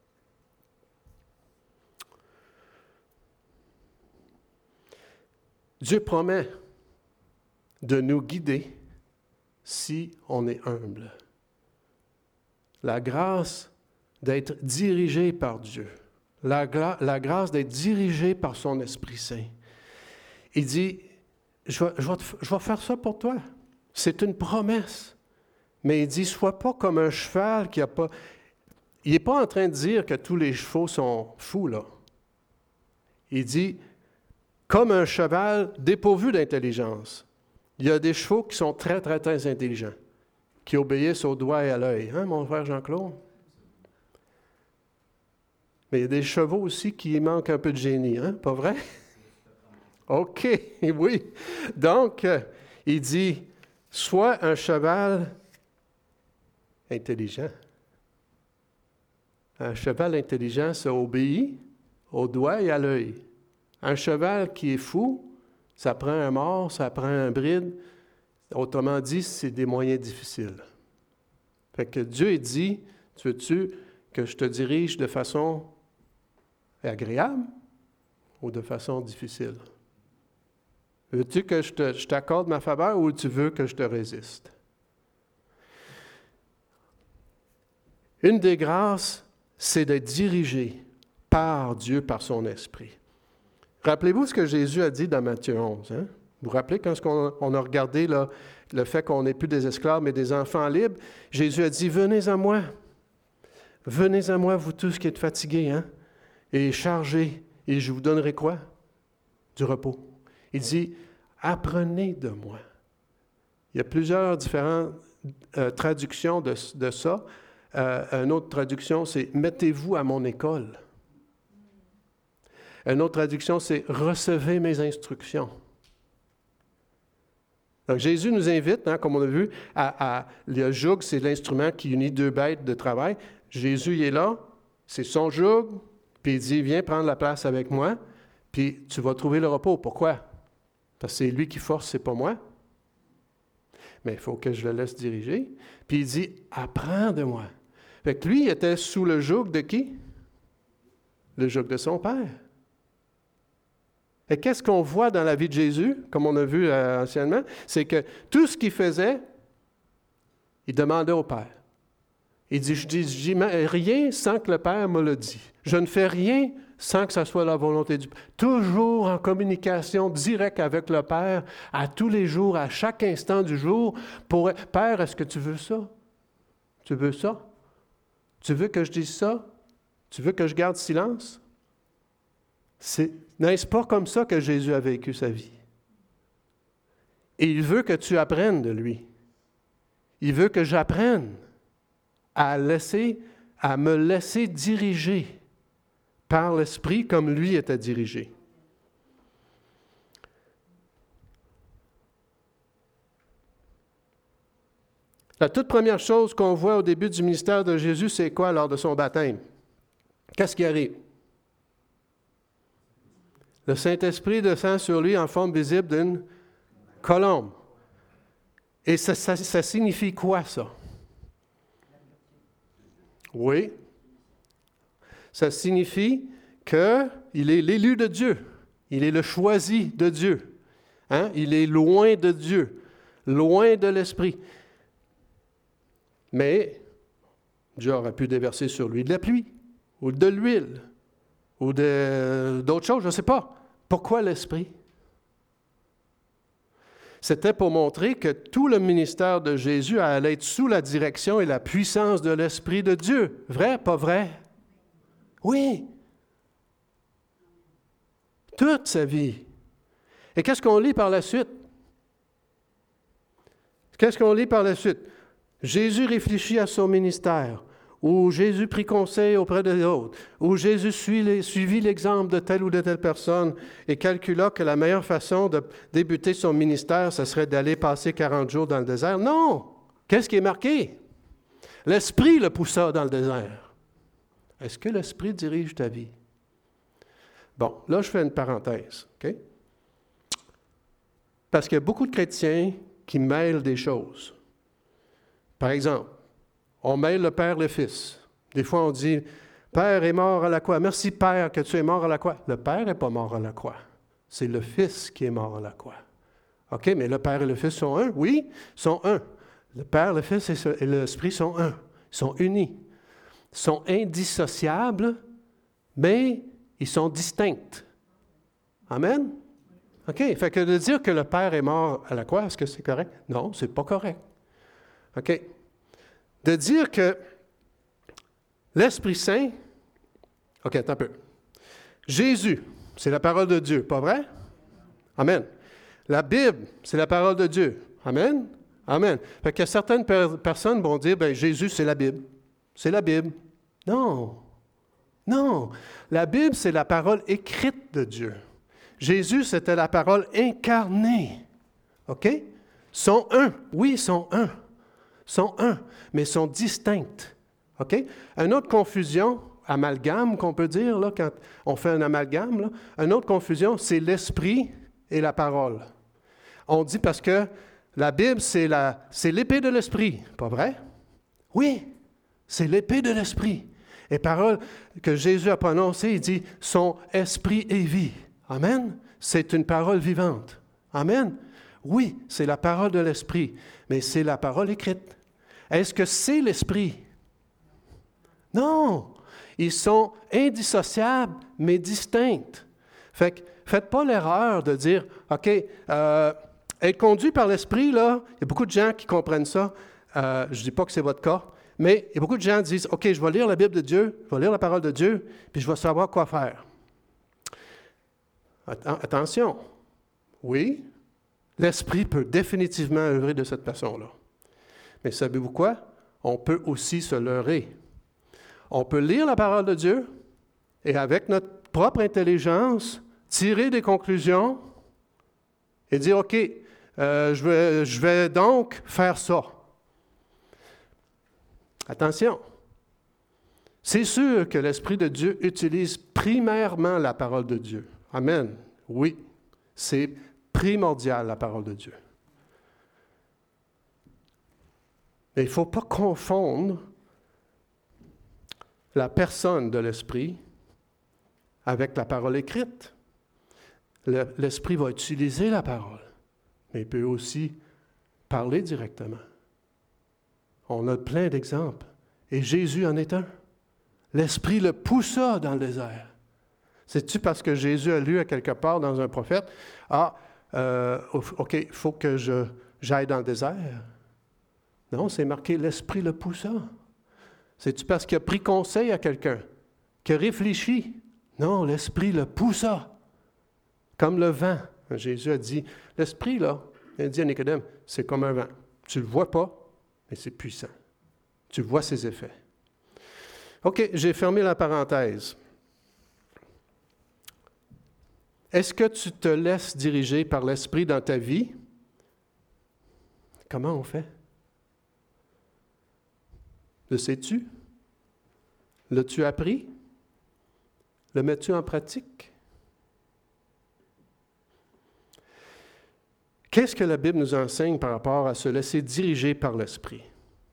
Dieu promet de nous guider si on est humble. La grâce d'être dirigé par Dieu. La grâce d'être dirigé par son Esprit Saint. Il dit, je vais faire ça pour toi. C'est une promesse. Mais il dit, sois pas comme un cheval qui n'a pas... Il n'est pas en train de dire que tous les chevaux sont fous, là. Il dit, comme un cheval dépourvu d'intelligence. Il y a des chevaux qui sont très, très, très intelligents, qui obéissent au doigt et à l'œil. Hein, mon frère Jean-Claude? Mais il y a des chevaux aussi qui manquent un peu de génie, hein? Pas vrai? OK, oui. Donc, il dit, sois un cheval intelligent. Un cheval intelligent, ça obéit au doigt et à l'œil. Un cheval qui est fou, ça prend un mors, ça prend un bride. Autrement dit, c'est des moyens difficiles. Fait que Dieu dit, veux-tu que je te dirige de façon agréable ou de façon difficile? Veux-tu que je t'accorde ma faveur ou tu veux que je te résiste? Une des grâces c'est d'être dirigé par Dieu, par son esprit. Rappelez-vous ce que Jésus a dit dans Matthieu 11. Hein? Vous vous rappelez quand on a regardé là, le fait qu'on n'est plus des esclaves, mais des enfants libres? Jésus a dit, venez à moi, vous tous qui êtes fatigués hein, et chargés, et je vous donnerai quoi? Du repos. Il dit, apprenez de moi. Il y a plusieurs différentes traductions de ça. Une autre traduction, c'est « mettez-vous à mon école ». Une autre traduction, c'est « recevez mes instructions ». Donc, Jésus nous invite, hein, comme on a vu, le joug, c'est l'instrument qui unit deux bêtes de travail. Jésus, il est là, c'est son joug, puis il dit « viens prendre la place avec moi, puis tu vas trouver le repos ». Pourquoi? Parce que c'est lui qui force, c'est pas moi. Mais il faut que je le laisse diriger. Puis il dit « apprends de moi ». Fait que lui, il était sous le joug de qui? Le joug de son Père. Et qu'est-ce qu'on voit dans la vie de Jésus, comme on a vu anciennement? C'est que tout ce qu'il faisait, il demandait au Père. Il dit, je dis rien sans que le Père me le dise. Je ne fais rien sans que ce soit la volonté du Père. Toujours en communication directe avec le Père, à tous les jours, à chaque instant du jour, pour « Père, est-ce que tu veux ça? Tu veux ça? Tu veux que je dise ça? Tu veux que je garde silence? » N'est-ce pas comme ça que Jésus a vécu sa vie? Et il veut que tu apprennes de lui. Il veut que j'apprenne à me laisser diriger par l'Esprit comme lui était dirigé. La toute première chose qu'on voit au début du ministère de Jésus, c'est quoi lors de son baptême? Qu'est-ce qui arrive? Le Saint-Esprit descend sur lui en forme visible d'une colombe. Et ça signifie quoi, ça? Oui. Ça signifie qu'il est l'élu de Dieu. Il est le choisi de Dieu. Hein? Il est loin de Dieu, loin de l'Esprit. Mais Dieu aurait pu déverser sur lui de la pluie, ou de l'huile, ou d'autres choses, je ne sais pas. Pourquoi l'Esprit? C'était pour montrer que tout le ministère de Jésus allait être sous la direction et la puissance de l'Esprit de Dieu. Vrai, pas vrai? Oui. Toute sa vie. Et qu'est-ce qu'on lit par la suite? Qu'est-ce qu'on lit par la suite? Jésus réfléchit à son ministère, ou Jésus prit conseil auprès des autres, ou Jésus suivit l'exemple de telle ou de telle personne et calcula que la meilleure façon de débuter son ministère, ce serait d'aller passer 40 jours dans le désert. Non! Qu'est-ce qui est marqué? L'Esprit le poussa dans le désert. Est-ce que l'Esprit dirige ta vie? Bon, là, je fais une parenthèse, OK? Parce qu'il y a beaucoup de chrétiens qui mêlent des choses. Par exemple, on mêle le Père et le Fils. Des fois, on dit, « Père est mort à la croix. Merci, Père, que tu es mort à la croix. » Le Père n'est pas mort à la croix. C'est le Fils qui est mort à la croix. OK, mais le Père et le Fils sont un? Oui, sont un. Le Père, le Fils et l'Esprit sont un. Ils sont unis. Ils sont indissociables, mais ils sont distincts. Amen? OK, fait que de dire que le Père est mort à la croix, est-ce que c'est correct? Non, c'est pas correct. OK. De dire que l'Esprit Saint, OK, attends un peu. Jésus, c'est la parole de Dieu, pas vrai? Amen. La Bible, c'est la parole de Dieu. Amen? Amen. Fait que certaines personnes vont dire, bien, Jésus, c'est la Bible. C'est la Bible. Non. Non. La Bible, c'est la parole écrite de Dieu. Jésus, c'était la parole incarnée. OK? Sont un. Oui, ils sont un. Sont un, mais sont distinctes. OK? Une autre confusion, amalgame qu'on peut dire, là, quand on fait un amalgame, là, une autre confusion, c'est l'esprit et la parole. On dit parce que la Bible, c'est l'épée de l'esprit, pas vrai? Oui, c'est l'épée de l'esprit. Et parole que Jésus a prononcée, il dit, son esprit est vie. Amen? C'est une parole vivante. Amen? Oui, c'est la parole de l'esprit, mais c'est la parole écrite. Est-ce que c'est l'esprit? Non! Ils sont indissociables, mais distincts. Fait que faites pas l'erreur de dire, OK, être conduit par l'Esprit, là, il y a beaucoup de gens qui comprennent ça. Je ne dis pas que c'est votre cas, mais il y a beaucoup de gens qui disent, OK, je vais lire la Bible de Dieu, je vais lire la parole de Dieu, puis je vais savoir quoi faire. Attention, oui, l'Esprit peut définitivement œuvrer de cette façon-là. Mais savez-vous quoi? On peut aussi se leurrer. On peut lire la parole de Dieu et avec notre propre intelligence, tirer des conclusions et dire, OK, je vais donc faire ça. Attention, c'est sûr que l'Esprit de Dieu utilise primairement la parole de Dieu. Amen. Oui, c'est primordial, la parole de Dieu. Mais il ne faut pas confondre la personne de l'Esprit avec la parole écrite. L'Esprit va utiliser la parole, mais il peut aussi parler directement. On a plein d'exemples. Et Jésus en est un. L'Esprit le poussa dans le désert. C'est-tu parce que Jésus a lu à quelque part dans un prophète, OK, il faut que j'aille dans le désert? Non, c'est marqué, l'Esprit le poussa. C'est-tu parce qu'il a pris conseil à quelqu'un, qu'il a réfléchi? Non, l'Esprit le poussa, comme le vent. Jésus a dit, l'Esprit, là, il a dit à Nicodème, c'est comme un vent. Tu ne le vois pas, mais c'est puissant. Tu vois ses effets. OK, j'ai fermé la parenthèse. Est-ce que tu te laisses diriger par l'Esprit dans ta vie? Comment on fait? Le sais-tu? L'as-tu appris? Le mets-tu en pratique? Qu'est-ce que la Bible nous enseigne par rapport à se laisser diriger par l'Esprit?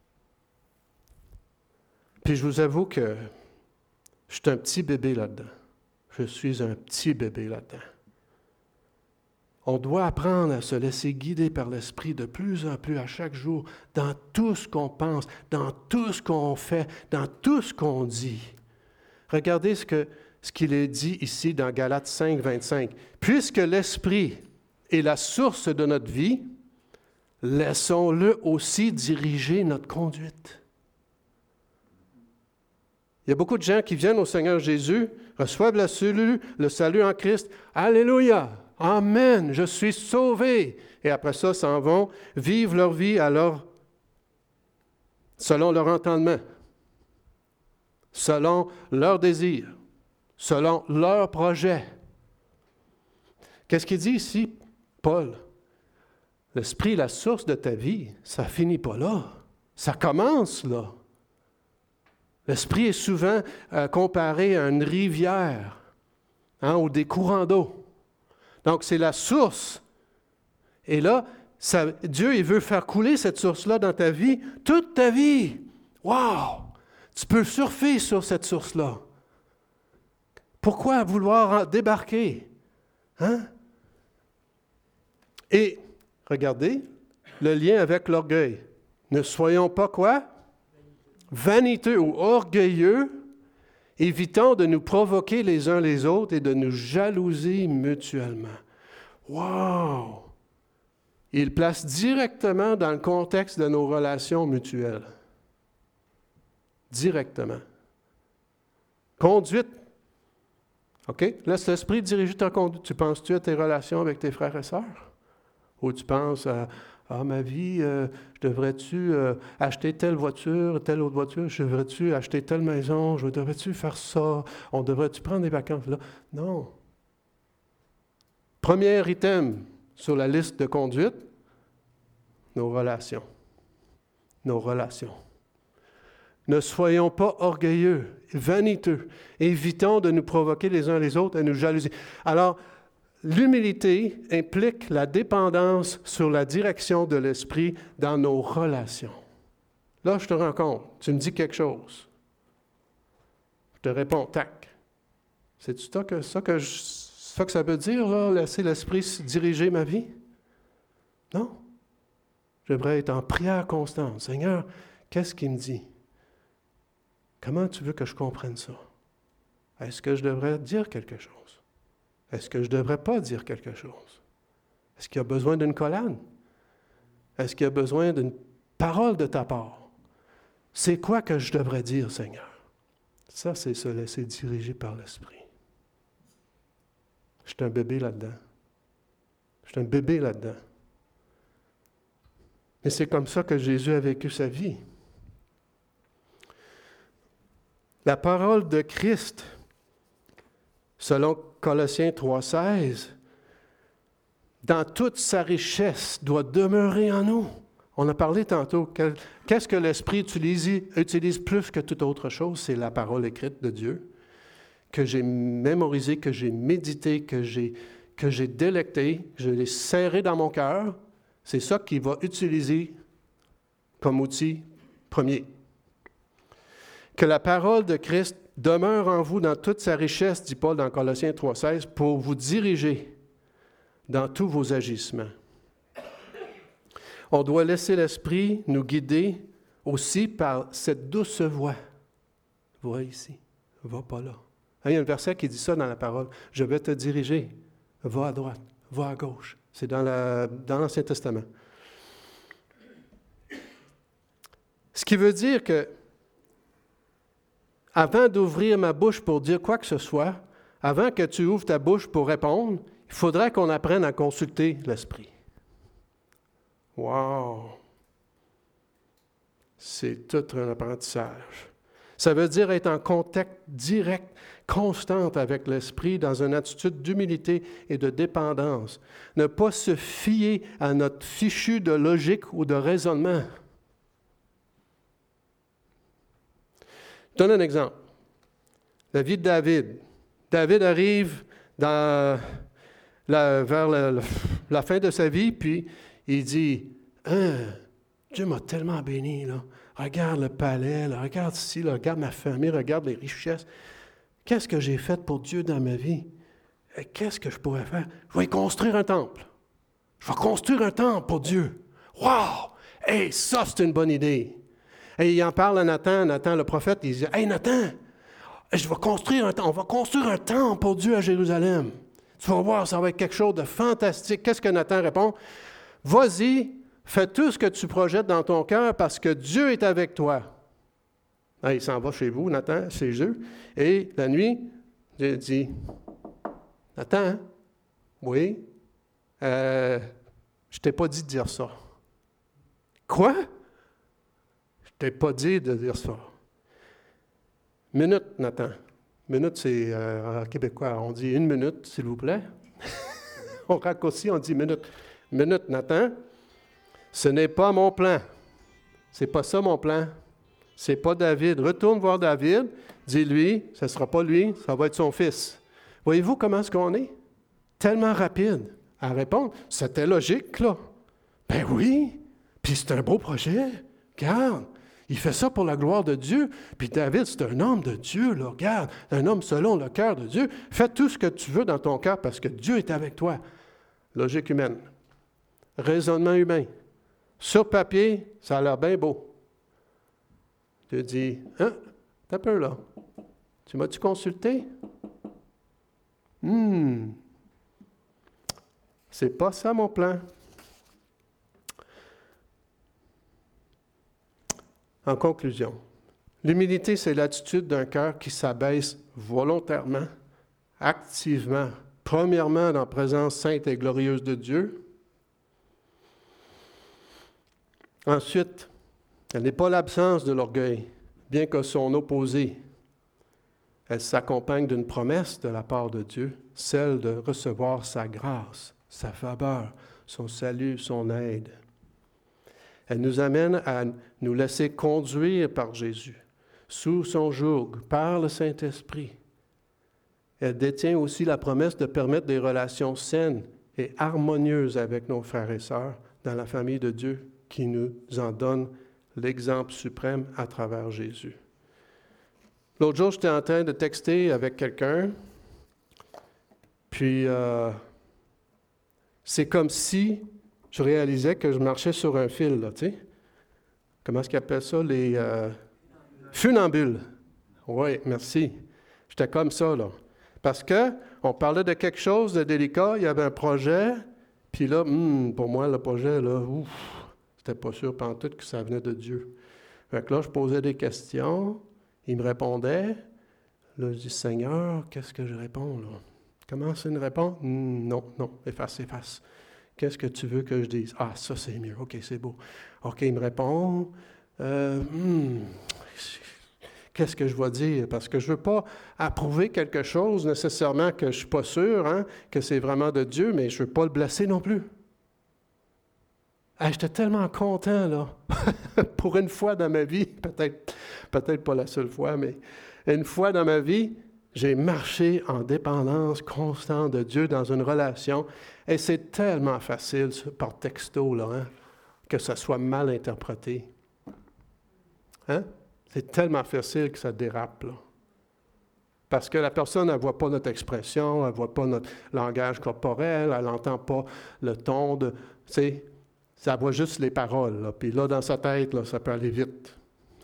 Puis je vous avoue que je suis un petit bébé là-dedans. Je suis un petit bébé là-dedans. On doit apprendre à se laisser guider par l'Esprit de plus en plus à chaque jour, dans tout ce qu'on pense, dans tout ce qu'on fait, dans tout ce qu'on dit. Regardez ce qu'il est dit ici dans Galates 5, 25. « Puisque l'Esprit est la source de notre vie, laissons-le aussi diriger notre conduite. » Il y a beaucoup de gens qui viennent au Seigneur Jésus, reçoivent le salut en Christ. Alléluia! Amen! Je suis sauvé! Et après ça, s'en vont, vivent leur vie selon leur entendement, selon leurs désirs, selon leur projet. Qu'est-ce qu'il dit ici, Paul? L'Esprit, la source de ta vie, ça ne finit pas là. Ça commence là. L'Esprit est souvent comparé à une rivière ou des courants d'eau. Donc, c'est la source. Et là, Dieu, il veut faire couler cette source-là dans ta vie, toute ta vie. Wow! Tu peux surfer sur cette source-là. Pourquoi vouloir débarquer? Hein? Et, regardez, le lien avec l'orgueil. Ne soyons pas quoi? Vaniteux ou orgueilleux, évitant de nous provoquer les uns les autres et de nous jalouser mutuellement. Wow! Il place directement dans le contexte de nos relations mutuelles. Directement. Conduite. OK? Laisse l'Esprit diriger ta conduite. Tu penses-tu à tes relations avec tes frères et sœurs? Ou tu penses à ma vie, devrais-tu acheter telle voiture, telle autre voiture? Devrais-tu acheter telle maison? Devrais-tu faire ça? Devrais-tu prendre des vacances là? Non. Premier item sur la liste de conduite, nos relations. Nos relations. Ne soyons pas orgueilleux, vaniteux, évitons de nous provoquer les uns les autres, à nous jalouser. Alors, l'humilité implique la dépendance sur la direction de l'Esprit dans nos relations. Là, je te rencontre, tu me dis quelque chose. Je te réponds, tac. C'est-tu ça que ça veut dire, là, laisser l'Esprit diriger ma vie? Non. J'aimerais être en prière constante. Seigneur, qu'est-ce qu'il me dit? Comment tu veux que je comprenne ça? Est-ce que je devrais dire quelque chose? Est-ce que je ne devrais pas dire quelque chose? Est-ce qu'il y a besoin d'une collane? Est-ce qu'il y a besoin d'une parole de ta part? C'est quoi que je devrais dire, Seigneur? Ça, c'est se laisser diriger par l'Esprit. Je suis un bébé là-dedans. Je suis un bébé là-dedans. Et c'est comme ça que Jésus a vécu sa vie. La parole de Christ, selon Colossiens 3,16, dans toute sa richesse, doit demeurer en nous. On a parlé tantôt, qu'est-ce que l'Esprit utilise plus que toute autre chose? C'est la parole écrite de Dieu, que j'ai mémorisée, que j'ai méditée, que j'ai délectée, je l'ai serrée dans mon cœur. C'est ça qu'il va utiliser comme outil premier. Que la parole de Christ demeure en vous dans toute sa richesse, dit Paul dans Colossiens 3,16, pour vous diriger dans tous vos agissements. On doit laisser l'Esprit nous guider aussi par cette douce voix. Va ici, va pas là. Il y a un verset qui dit ça dans la parole. Je vais te diriger. Va à droite, va à gauche. C'est dans l'Ancien Testament. Ce qui veut dire que, avant d'ouvrir ma bouche pour dire quoi que ce soit, avant que tu ouvres ta bouche pour répondre, il faudrait qu'on apprenne à consulter l'Esprit. Wow! C'est tout un apprentissage. Ça veut dire être en contact direct, constant avec l'Esprit, dans une attitude d'humilité et de dépendance. Ne pas se fier à notre fichu de logique ou de raisonnement. Je donne un exemple. La vie de David. David arrive vers la fin de sa vie, puis il dit, « Dieu m'a tellement béni, là. Regarde le palais, là. Regarde ici, là. Regarde ma famille, regarde les richesses. Qu'est-ce que j'ai fait pour Dieu dans ma vie? Et qu'est-ce que je pourrais faire? Je vais construire un temple. Je vais construire un temple pour Dieu. Wow! Hey, ça, c'est une bonne idée. » Et il en parle à Nathan, le prophète, il dit, « Hey, Nathan, on va construire un temple pour Dieu à Jérusalem. Tu vas voir, ça va être quelque chose de fantastique. » Qu'est-ce que Nathan répond? « Vas-y, fais tout ce que tu projettes dans ton cœur parce que Dieu est avec toi. » Il s'en va chez vous, Nathan, chez eux. Et la nuit, il dit, « Nathan, oui, je ne t'ai pas dit de dire ça. » « Quoi? Je ne t'ai pas dit de dire ça. » Minute, Nathan. Minute, c'est en québécois, on dit 1 minute, s'il vous plaît. On raccourcit, on dit minute. Minute, Nathan. Ce n'est pas mon plan. C'est pas ça mon plan. C'est pas David. Retourne voir David. Dis-lui, ce ne sera pas lui, ça va être son fils. Voyez-vous comment est-ce qu'on est? Tellement rapide à répondre. C'était logique, là. Ben oui. Puis c'est un beau projet. Regarde. Il fait ça pour la gloire de Dieu. Puis David, c'est un homme de Dieu, là. Regarde, un homme selon le cœur de Dieu. Fais tout ce que tu veux dans ton cœur parce que Dieu est avec toi. Logique humaine. Raisonnement humain. Sur papier, ça a l'air bien beau. Dieu dit, « Hein? T'as peur, là. Tu m'as-tu consulté? C'est pas ça mon plan. » En conclusion, l'humilité, c'est l'attitude d'un cœur qui s'abaisse volontairement, activement, premièrement dans la présence sainte et glorieuse de Dieu. Ensuite, elle n'est pas l'absence de l'orgueil, bien que son opposé. Elle s'accompagne d'une promesse de la part de Dieu, celle de recevoir sa grâce, sa faveur, son salut, son aide. Elle nous amène à nous laisser conduire par Jésus, sous son joug, par le Saint-Esprit. Elle détient aussi la promesse de permettre des relations saines et harmonieuses avec nos frères et sœurs dans la famille de Dieu qui nous en donne l'exemple suprême à travers Jésus. L'autre jour, j'étais en train de texter avec quelqu'un, puis c'est comme si je réalisais que je marchais sur un fil, là, tu sais. Comment est-ce qu'ils appellent ça? Les funambules. Oui, merci. J'étais comme ça, là. Parce qu'on parlait de quelque chose de délicat, il y avait un projet, puis là, pour moi, le projet, là, c'était pas sûr pantoute que ça venait de Dieu. Fait que là, je posais des questions, il me répondait. Là, je dis, Seigneur, qu'est-ce que je réponds, là? Comment c'est une réponse? Non, efface. Qu'est-ce que tu veux que je dise? Ah, ça, c'est mieux. OK, c'est beau. OK, il me répond. Qu'est-ce que je vais dire? Parce que je ne veux pas approuver quelque chose nécessairement que je ne suis pas sûr, que c'est vraiment de Dieu, mais je ne veux pas le blesser non plus. J'étais tellement content, là, pour une fois dans ma vie, peut-être pas la seule fois, mais une fois dans ma vie, j'ai marché en dépendance constante de Dieu dans une relation, et c'est tellement facile par texto, là, que ça soit mal interprété. C'est tellement facile que ça dérape, là. Parce que la personne, elle ne voit pas notre expression, elle ne voit pas notre langage corporel, elle n'entend pas le ton de... Ça voit juste les paroles, là. Puis là, dans sa tête, là, ça peut aller vite.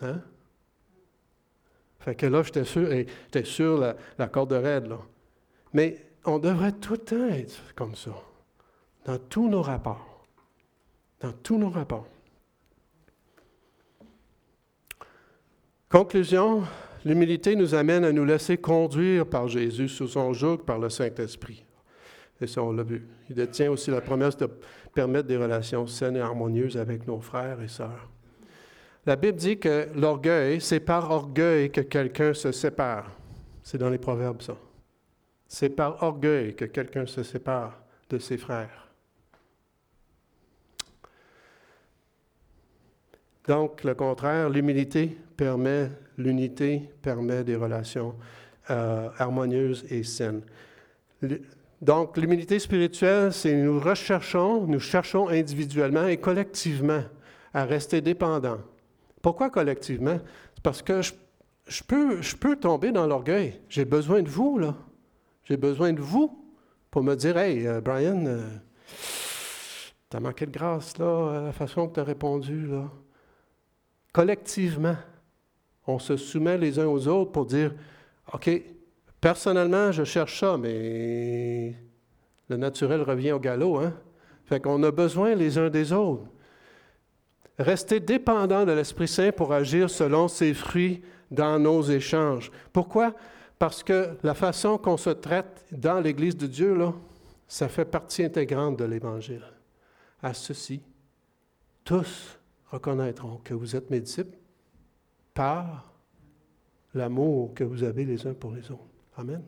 Fait que là, j'étais sur la corde raide, là. Mais on devrait tout le temps être comme ça, dans tous nos rapports. Dans tous nos rapports. Conclusion, l'humilité nous amène à nous laisser conduire par Jésus sous son joug par le Saint-Esprit. Et ça, on l'a vu. Il détient aussi la promesse de permettre des relations saines et harmonieuses avec nos frères et sœurs. La Bible dit que l'orgueil, c'est par orgueil que quelqu'un se sépare. C'est dans les Proverbes, ça. C'est par orgueil que quelqu'un se sépare de ses frères. Donc, le contraire, l'humilité permet l'unité, permet des relations harmonieuses et saines. Donc, l'humilité spirituelle, c'est nous cherchons individuellement et collectivement à rester dépendants. Pourquoi collectivement? C'est parce que je peux tomber dans l'orgueil. J'ai besoin de vous, là. J'ai besoin de vous pour me dire, « Hey, Brian, t'as manqué de grâce, là, la façon que tu as répondu, là. » Collectivement, on se soumet les uns aux autres pour dire, « OK, personnellement, je cherche ça, mais le naturel revient au galop, hein? » Fait qu'on a besoin les uns des autres. Rester dépendant de l'Esprit Saint pour agir selon ses fruits dans nos échanges. Pourquoi? Parce que la façon qu'on se traite dans l'Église de Dieu, là, ça fait partie intégrante de l'Évangile. À ceci, tous reconnaîtront que vous êtes mes disciples par l'amour que vous avez les uns pour les autres. Amen.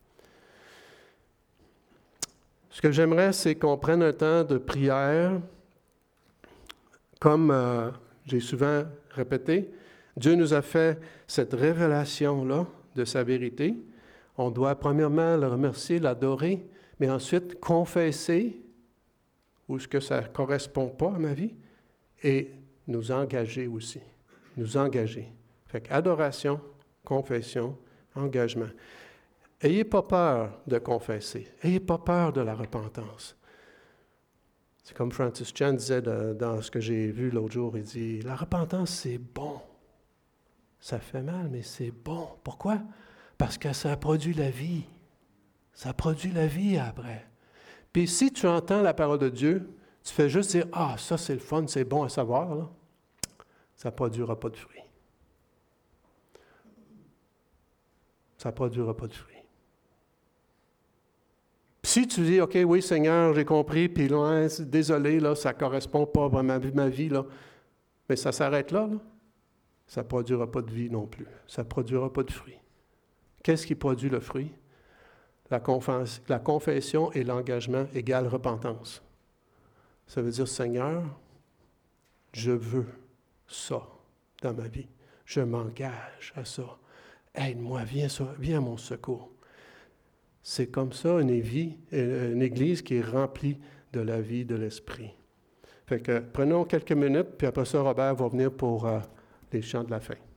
Ce que j'aimerais, c'est qu'on prenne un temps de prière. Comme j'ai souvent répété, Dieu nous a fait cette révélation-là de sa vérité. On doit premièrement le remercier, l'adorer, mais ensuite confesser où ce que ça ne correspond pas à ma vie et nous engager aussi. Nous engager. Fait qu'adoration, confession, engagement. Ayez pas peur de confesser. Ayez pas peur de la repentance. C'est comme Francis Chan disait dans ce que j'ai vu l'autre jour, il dit, la repentance, c'est bon. Ça fait mal, mais c'est bon. Pourquoi? Parce que ça produit la vie. Ça produit la vie après. Puis si tu entends la parole de Dieu, tu fais juste dire, ah, ça c'est le fun, c'est bon à savoir, là. Ça ne produira pas de fruits. Ça ne produira pas de fruits. Si tu dis, OK, oui, Seigneur, j'ai compris, puis là, désolé, là, ça ne correspond pas à ma vie, là, mais ça s'arrête là, ça ne produira pas de vie non plus. Ça ne produira pas de fruit. Qu'est-ce qui produit le fruit? La confession et l'engagement égale repentance. Ça veut dire, Seigneur, je veux ça dans ma vie. Je m'engage à ça. Aide-moi, viens à mon secours. C'est comme ça une Église qui est remplie de la vie de l'Esprit. Fait que prenons quelques minutes, puis après ça, Robert va venir pour les chants de la fin.